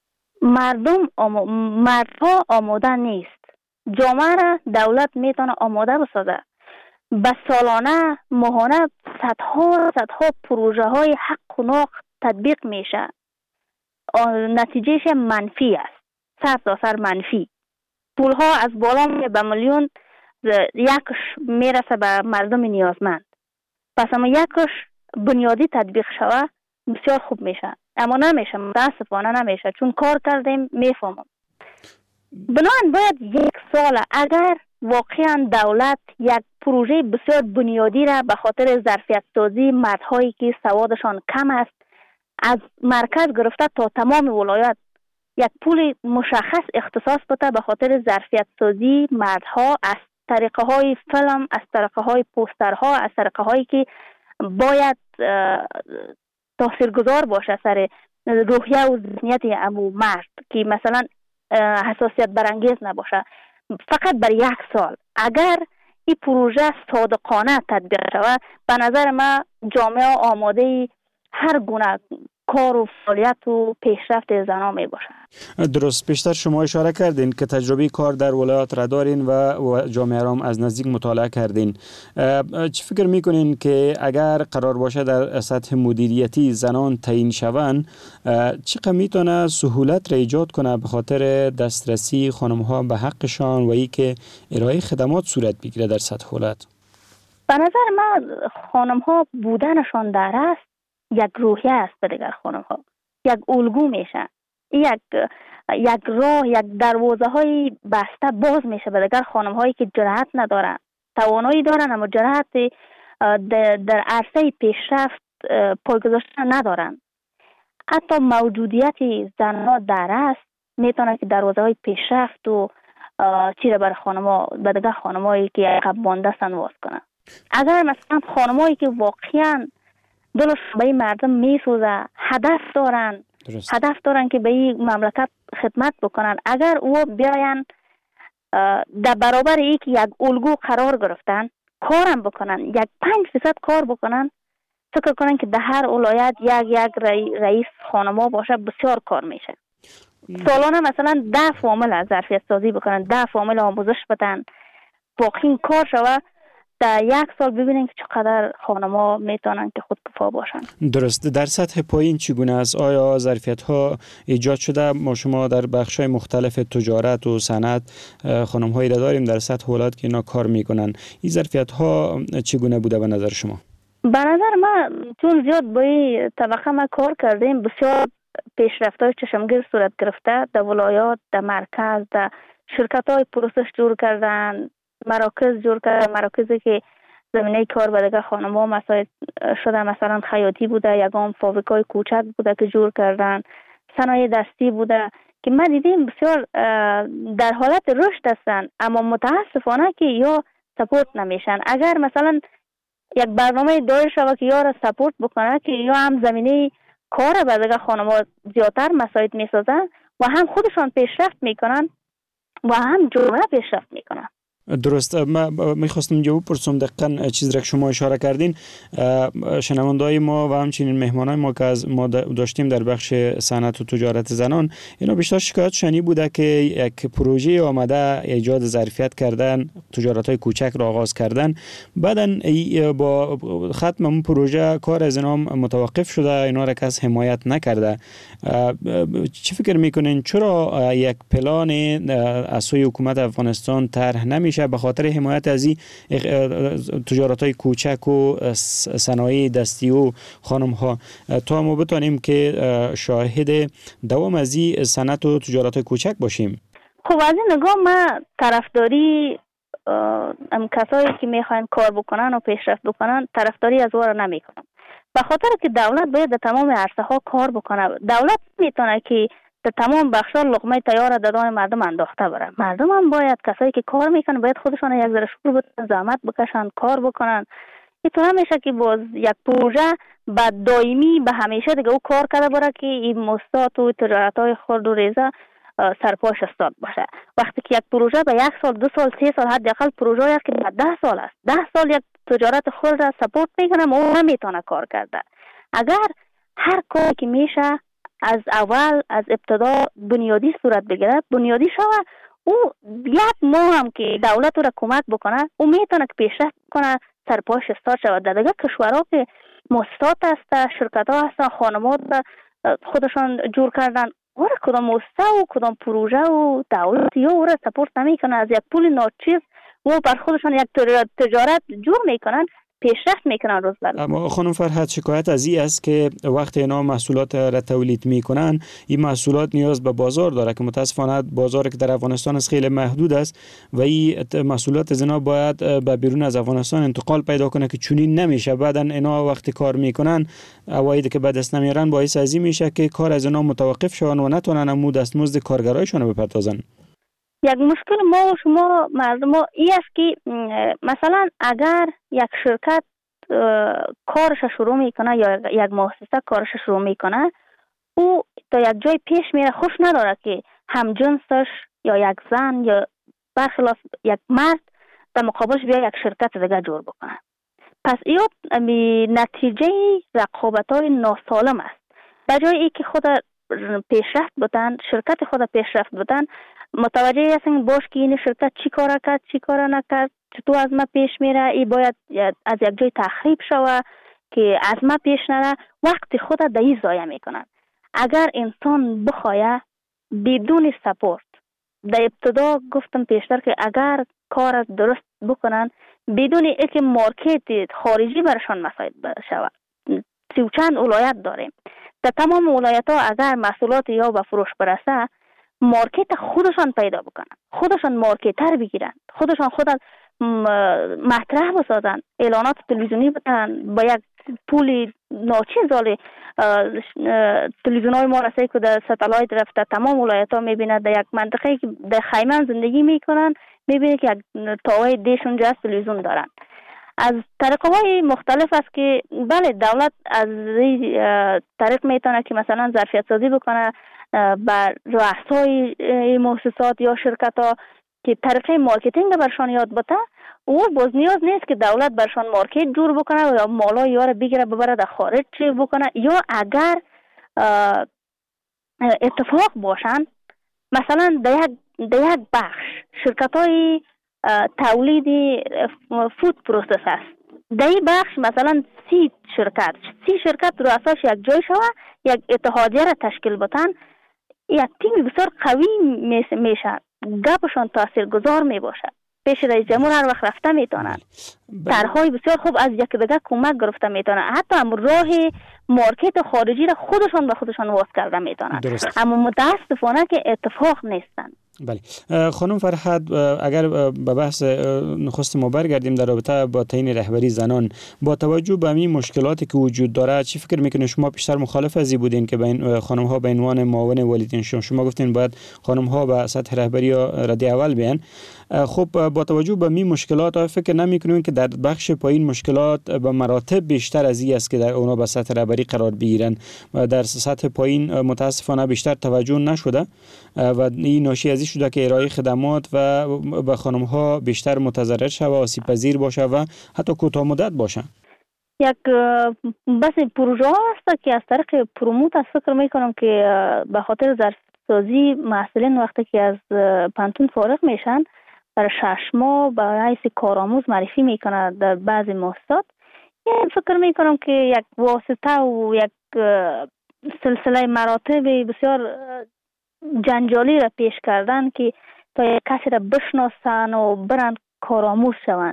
Speaker 7: مردها آماده نیست. جامعه را دولت میتونه آماده بسازه. به سالانه ماهانه صدها پروژه های حق و ناق تطبیق میشه، نتیجهش منفی است، سر منفی. پولها از بالا به میلیون، یکش میرسه به مردم نیازمند. پس اما یکش بنیادی تطبیق شوه بسیار خوب میشه، اما نمیشه، متاسفانه نمیشه، چون کار کردیم میفهمم. بنابراین باید یک سال اگر واقعا دولت یک پروژه بسیار بنیادی را به خاطر ظرفیت سازی مردهایی که سوادشان کم است از مرکز گرفته تا تمام ولایت یک پول مشخص اختصاص بده به خاطر ظرفیت سازی مردها، از طریقه های فیلم، از طریقه های پوسترها، از طریقه هایی که باید تاثیرگذار باشه سر روحیه و ذهنیت ابو مرد، که مثلا حساسیت برانگیز نباشه. فقط بر یک سال اگر این پروژه صادقانه تطبیق شود، به نظر من جامعه آماده هر گونه کار و فعالیت و پیشرفت زنان می باشد.
Speaker 4: درست. پیشتر شما اشاره کردین که تجربه کار در ولایات را دارین و جامعه را از نزدیک مطالعه کردین. چه فکر میکنین که اگر قرار باشه در سطح مدیریتی زنان تعیین شوند، چقدر میتونه سهولت را ایجاد کنه به خاطر دسترسی خانم‌ها به حقشان و اینکه ارائه خدمات صورت بگیره در سطح ولایت؟
Speaker 7: به نظر من خانم‌ها بودنشان در است یک روحیه است به دیگر خانم ها، یک الگو میشه، یک راه، یک دروازه های بسته باز میشه به دیگر خانم هایی که جرأت ندارن، توانایی دارن اما جرأت در عرصه پیشرفت پای گذاشتن ندارن. حتی موجودیت زنها در است میتونه که دروازه های پیشرفت و چیره بر خانم‌ها به دیگر خانم‌هایی که عقب مانده سن باز کنن. اگر مثلا خانم‌هایی که واقعا دلشون به این مردم میسوزه، هدف دارن که به این مملکت خدمت بکنن، اگر او بیاین در برابر یک الگو قرار گرفتن، کارم بکنن، 5% کار بکنن، فکر کنن که در هر ولایت یک رئیس خانم‌ها باشه بسیار کار میشه. سالانه مثلا 10 فامیل از ظرفیت سازی بکنن، 10 فامیل آموزش بدن، باقی کار شوه، در 1 سال ببینین که چقدر خانم‌ها میتونن که خودکفا باشن.
Speaker 4: درست. در سطح پایین چگونه است؟ آیا ظرفیت‌ها ایجاد شده؟ ما شما در بخش‌های مختلف تجارت و صنعت خانم‌هایی را داریم در سطح ولایت که اینا کار میکنن. این ظرفیت‌ها چگونه بوده به نظر شما؟
Speaker 7: به نظر من چون زیاد با این طبقه ما کار کردیم، بسیار پیشرفت‌های چشمگیر صورت گرفته در ولایات، در مرکز، در شرکت‌های پروسس جور کردن، مراکز جور کردن، مراکزی که زمینه کار به دیگر خانم‌ها مساعد شده، مثلا خیاطی بوده، یگام فابریکای کوچک بوده که جور کردن، صنایع دستی بوده که ما دیدیم بسیار در حالت رشد هستن، اما متاسفانه که یا سپورت نمیشن. اگر مثلا یک برنامه دایر شود که یا را سپورت بکنه که یا هم زمینه کار به دیگر خانم‌ها زیادتر مساعد میسازن و هم خودشان پیشرفت میکنن و هم جامعه پیشرفت میکنن.
Speaker 4: درست. من میخواستم اینجا بپرسم دقیقاً چیزی را که شما اشاره کردین، شنونده‌های ما و همچنین مهمانای ما که از ما داشتیم در بخش صنعت و تجارت زنان، اینا بیشتر شکایت شنی بوده که یک پروژه آمده ایجاد ظرفیت کردن، تجارت‌های کوچک را آغاز کردن، بعداً با ختم اون پروژه کار از اینا متوقف شده، اینا را کس حمایت نکرده. چی فکر میکنین چرا یک پلان از سوی حکومت افغانستان طرح نمیشه به خاطر حمایت از این تجارت‌های کوچک و صنایع دستی و خانم‌ها تا ما بتونیم که شاهد دوام از این صنعت و تجارت‌های کوچک باشیم؟
Speaker 7: خب از این نگاه ما طرفداری کسایی که میخواین کار بکنن و پیشرفت بکنن طرفداری از وارا نمیکنم، به خاطر که دولت باید در تمام عرصه ها کار بکنه. دولت میتونه که در تمام بخش‌ها لقمه تیار در دهان مردم انداخته بره. مردم هم باید، کسایی که کار میکنن باید خودشان یک ذره شروع بدن، زحمت بکشن، کار بکنن. اینطور نمیشه که باز یک پروژه به دائمی به همیشه دیگه او کار کرده بره که این مستات و تجارت‌های خرد و ریزه سرپاش استاد باشه. وقتی که یک پروژه به 1 سال 2 سال 3 سال حداقل پروژه است که به 10 سال است، 10 سال یک تجارت خرد را سپورت میکنه و او نمیتونه کار کرده. اگر هر کاری که میشه از اول، از ابتدا بنیادی صورت بگیره، بنیادی شوه، او 1 ماه هم که دولت را کمک بکنه، او میتونه که پیشرفت کنه، سرپاش استاد شود. در دیگه کشورها که مستات هست، شرکت ها هستن، خانمات خودشان جور کردن، او را کدام مستات و کدام پروژه و دولت یا او را سپورت نمیکنه، از یک پول ناچیز و بر خودشان یک تجارت جور میکنن، پیشرفت میکنن روز بر روز.
Speaker 4: اما خانم فرهاد، شکایت از این است که وقتی اینا محصولات را تولید میکنن، این محصولات نیاز به بازار داره که متاسفانه بازاری که در افغانستان است خیلی محدود است و این محصولات از اینا باید به بیرون از افغانستان انتقال پیدا کنه که چنین نمیشه. بعدن اینا وقتی کار میکنن، اوایدی که به دست نمیارن، باعث از این میشه که کار از اینا متوقف شون و نتونن امو دستمزد کارگرایشون رو بپردازن.
Speaker 7: یک مشکل ما و شما مردم این است که مثلا اگر یک شرکت کارش شروع میکنه یا یک مؤسسه کارش شروع میکنه، او تا یک جای پیش میره، خوش نداره که همجنسش یا یک زن یا برخلاف یک مرد در مقابلش بیا یک شرکت دیگه جور بکنه. پس این نتیجه رقابت‌های ناسالم است. به جای اینکه خود پیشرفت بدن، شرکت خود پیشرفت بدن، متوجه هستن باش که این شرکت چی کار کرد، چی کار نکرد، چطور از ما پیش میره، ای باید از یک جای تخریب شوه که از ما پیش نره، وقت خود در این ضایع میکنن. اگر انسان بخواه بدون سپورت، در ابتدا گفتم پیشتر که اگر کار درست بکنن بدون اینکه مارکت خارجی برشان مساعد شود، 30 چند ولایت داریم. در تمام ولایت ها اگر محصولات یا به فروش برسه، مارکت خودشان پیدا بکنن، خودشان مارکتر بگیرن، خودشان مطرح بسازن، اعلانات تلویزیونی بدن، با یک پول ناچیز تلویزیون های ما رسید که در ستالایت رفته تمام ولایت ها میبینه. در یک منطقه که در خیمه زندگی میکنن میبینه که یک تاوه دیش اونجا از تلویزیون دارن. از طریقه های مختلف است که بله دولت از طریق میتونه که مثلا ظرفیت سازی بکنه بر رؤسای مؤسسات یا شرکت ها که طریقه مارکتینگ برشان یاد بده. و باز نیاز نیست که دولت برشان مارکت جور بکنه یا مالا یاره بگیره ببره در خارج چی بکنه. یا اگر اتفاق باشن مثلا در یک بخش شرکت های تولید فود پروسس است، در این بخش مثلا 30 شرکت رؤساش یک جای شوه، یک اتحادیه را تشکیل بتن، یک تیم بسیار قوی میشه، گپشان تاثیرگذار میباشه. پیش رئیس جمهور هر وقت رفته میتونن، طرحهای بسیار خوب از یک دیگه کمک گرفته میتونن، حتی هم راه مارکت خارجی را خودشان به خودشان واس کرده میتونن. اما متاسفانه که اتفاق نیستن.
Speaker 4: بله خانم فرحت، اگر به بحث نخست ما برگردیم در رابطه با تعیین رهبری زنان، با توجه به این مشکلاتی که وجود داره، چی فکر میکنید؟ شما بیشتر مخالف از این بودین که خانم ها به عنوان معاون والدین شما گفتین باید خانم ها به سطح رهبری یا رده اول بیان. خب با توجه به این مشکلات فکر نمیکنید که در بخش پایین مشکلات به مراتب بیشتر از این است که در اونا به سطح رهبری قرار بگیرن و در سطح پایین متاسفانه بیشتر توجه نشده و این ناشی از شده که ارائه خدمات و به خانم ها بیشتر متضرر شوه، آسیب پذیر باشه و حتی کوتاه مدت باشه.
Speaker 7: یک بس پروژه است که از طریق پروموت از فکر میکنم که به خاطر ظرف‌سازی محصلین وقتی که از پانتون فارغ میشن برای 6 ماه به حیث کارآموز معرفی میکنه در بعضی مؤسسات. فکر میکنم که یک واسطه و یک سلسله مراتب بسیار جنجالی را پیش کردن که تا یک کسی را بشناسن و برن کارآموز شوند.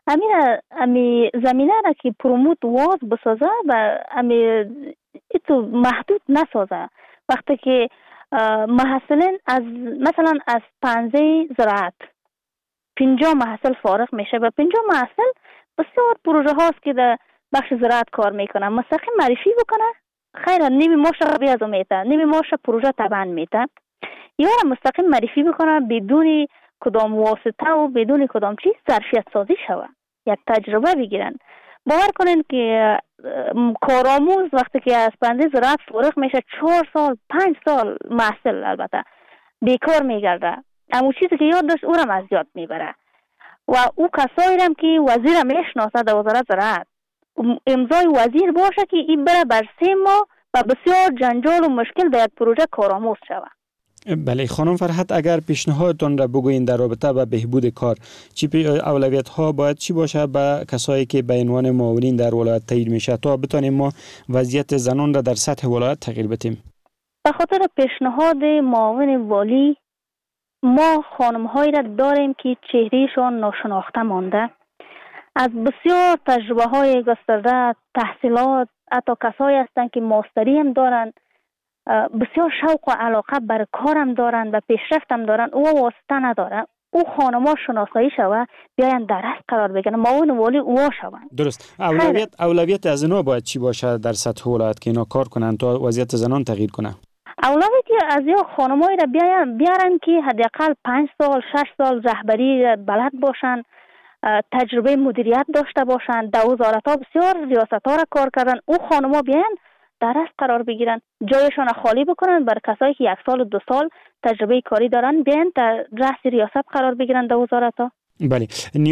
Speaker 7: امی زمینه را که پروموت واز بسازه و امی ایتو محدود نسازه. وقتی که محصلین از مثلا از 15 زراعت 50 محصل فارغ میشه و 50 محصل بسیار پروژه هاست که در بخش زراعت کار میکنه، مستقیم معرفی بکنه، خیلی نیمی ماشه بیازو میته، نیمی ماشه پروژه تبعن میته، یا مستقیم معرفی بکنه بدون کدام واسطه و بدون کدام چیز ظرفیت سازی شوه، یک تجربه بگیرن. باور کنین که کارآموز وقتی که از پنده زراعت فارغ میشه 4 سال 5 سال محصل البته بیکار میگرده، اما چیزی که یاد داشت او را از یاد میبره و او کسایی هم که وزیر میشناسه در وزارت زراعت امضای وزیر باشه که این بره بر 3 ماه و بسیار جنجال و مشکل در یک پروژه کارآموز شود.
Speaker 4: بله خانم فرحت، اگر پیشنهادتون را بگوین در رابطه با بهبود کار، چی اولویت ها باید چی باشه به کسایی که به عنوان معاونین در ولایت تعیین میشه تا بتونیم ما وضعیت زنان را در سطح ولایت تغییر بدیم؟
Speaker 7: به خاطر پیشنهاد معاون والی ما خانم هایی را داریم که چهرهشان ناشناخته مانده، از بسیار تجربه های گسترده، تحصیلات، حتی کسایی هستند که ماستری هم دارن، بسیار شوق و علاقه بر کارم دارن و پیشرفت هم دارن، او واسطه نداره. او خانم‌ها شناسایی شوه بیاین در رأس قرار بگیرن، معاون والی او شون.
Speaker 4: درست. اولویت از اینا باید چی باشه در سطح ولایت که اینا کار کنن تا وضعیت زنان تغییر کنه؟
Speaker 7: اولویت از یا خانمایی را بیارن که حداقل 5 سال 6 سال رهبری بلد باشن، تجربه مدیریت داشته باشن، در وزارت‌ها بسیار ریاست‌ها را کار کردن. او خانم‌ها بیان در رأس قرار بگیرن، جایشان خالی بکنن بر کسایی که 1 سال و 2 سال تجربه کاری دارن، بیان در رأس ریاست قرار بگیرن در وزارت‌ها.
Speaker 4: بله.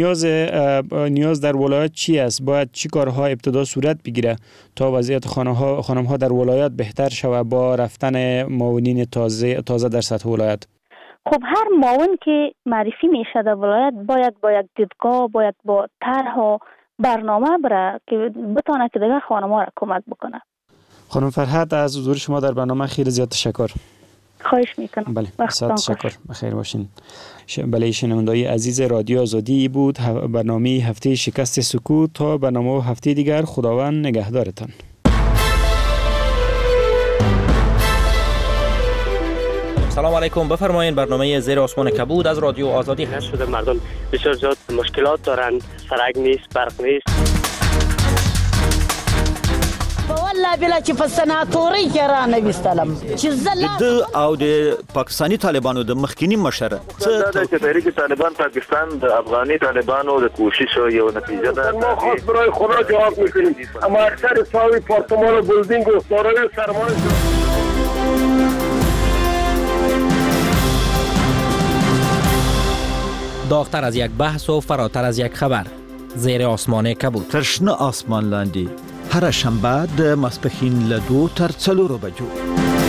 Speaker 4: نیاز در ولایت چی است؟ باید چی کارها ابتدا صورت بگیره تا وضعیت خانم‌ها در ولایت بهتر شود با رفتن معاونین تازه در سطح ولایت؟
Speaker 7: خب هر معاون که معرفی میشه در ولایت باید با یک دیدگاه، باید با طرح و برنامه بره که بتونه که دیگه خانم‌ها را کمک بکنه.
Speaker 4: خانم فرحت، از حضور شما در برنامه خیلی زیاد تشکر.
Speaker 7: خواهش میکنم.
Speaker 4: بله، تشکر. بخیر باشین. بله، شنوندای عزیز رادیو آزادی بود برنامه هفته شکست سکوت. تا برنامه هفته دیگر، خداوند نگهدارتان.
Speaker 13: سلام علیکم. بفرمایید. برنامه زیر آسمان کبود از رادیو آزادی هست.
Speaker 14: شده مردم بسیار زیاد مشکلات دارند، سرک نیست، برق نیست.
Speaker 15: والله بلا چې په سناتوري کې را نویستلم چې
Speaker 16: د او د پاکستانی طالبانو د مخکینی مشره
Speaker 17: دا چې تحریک طالبان پاکستان د افغاني طالبانو د کوششو یو نتیجه ده.
Speaker 19: ما خاص برای خدا جواب میکنیم، اما اکثر ساوی پارتمان و بلدینگ و دارای سرمایه
Speaker 13: داغتر از یک بحث و فراتر از یک خبر. زیر آسمان کبود.
Speaker 16: ترشنه آسمان لاندی هر شنبه د ماسپښین له 2 تر 4 بجو.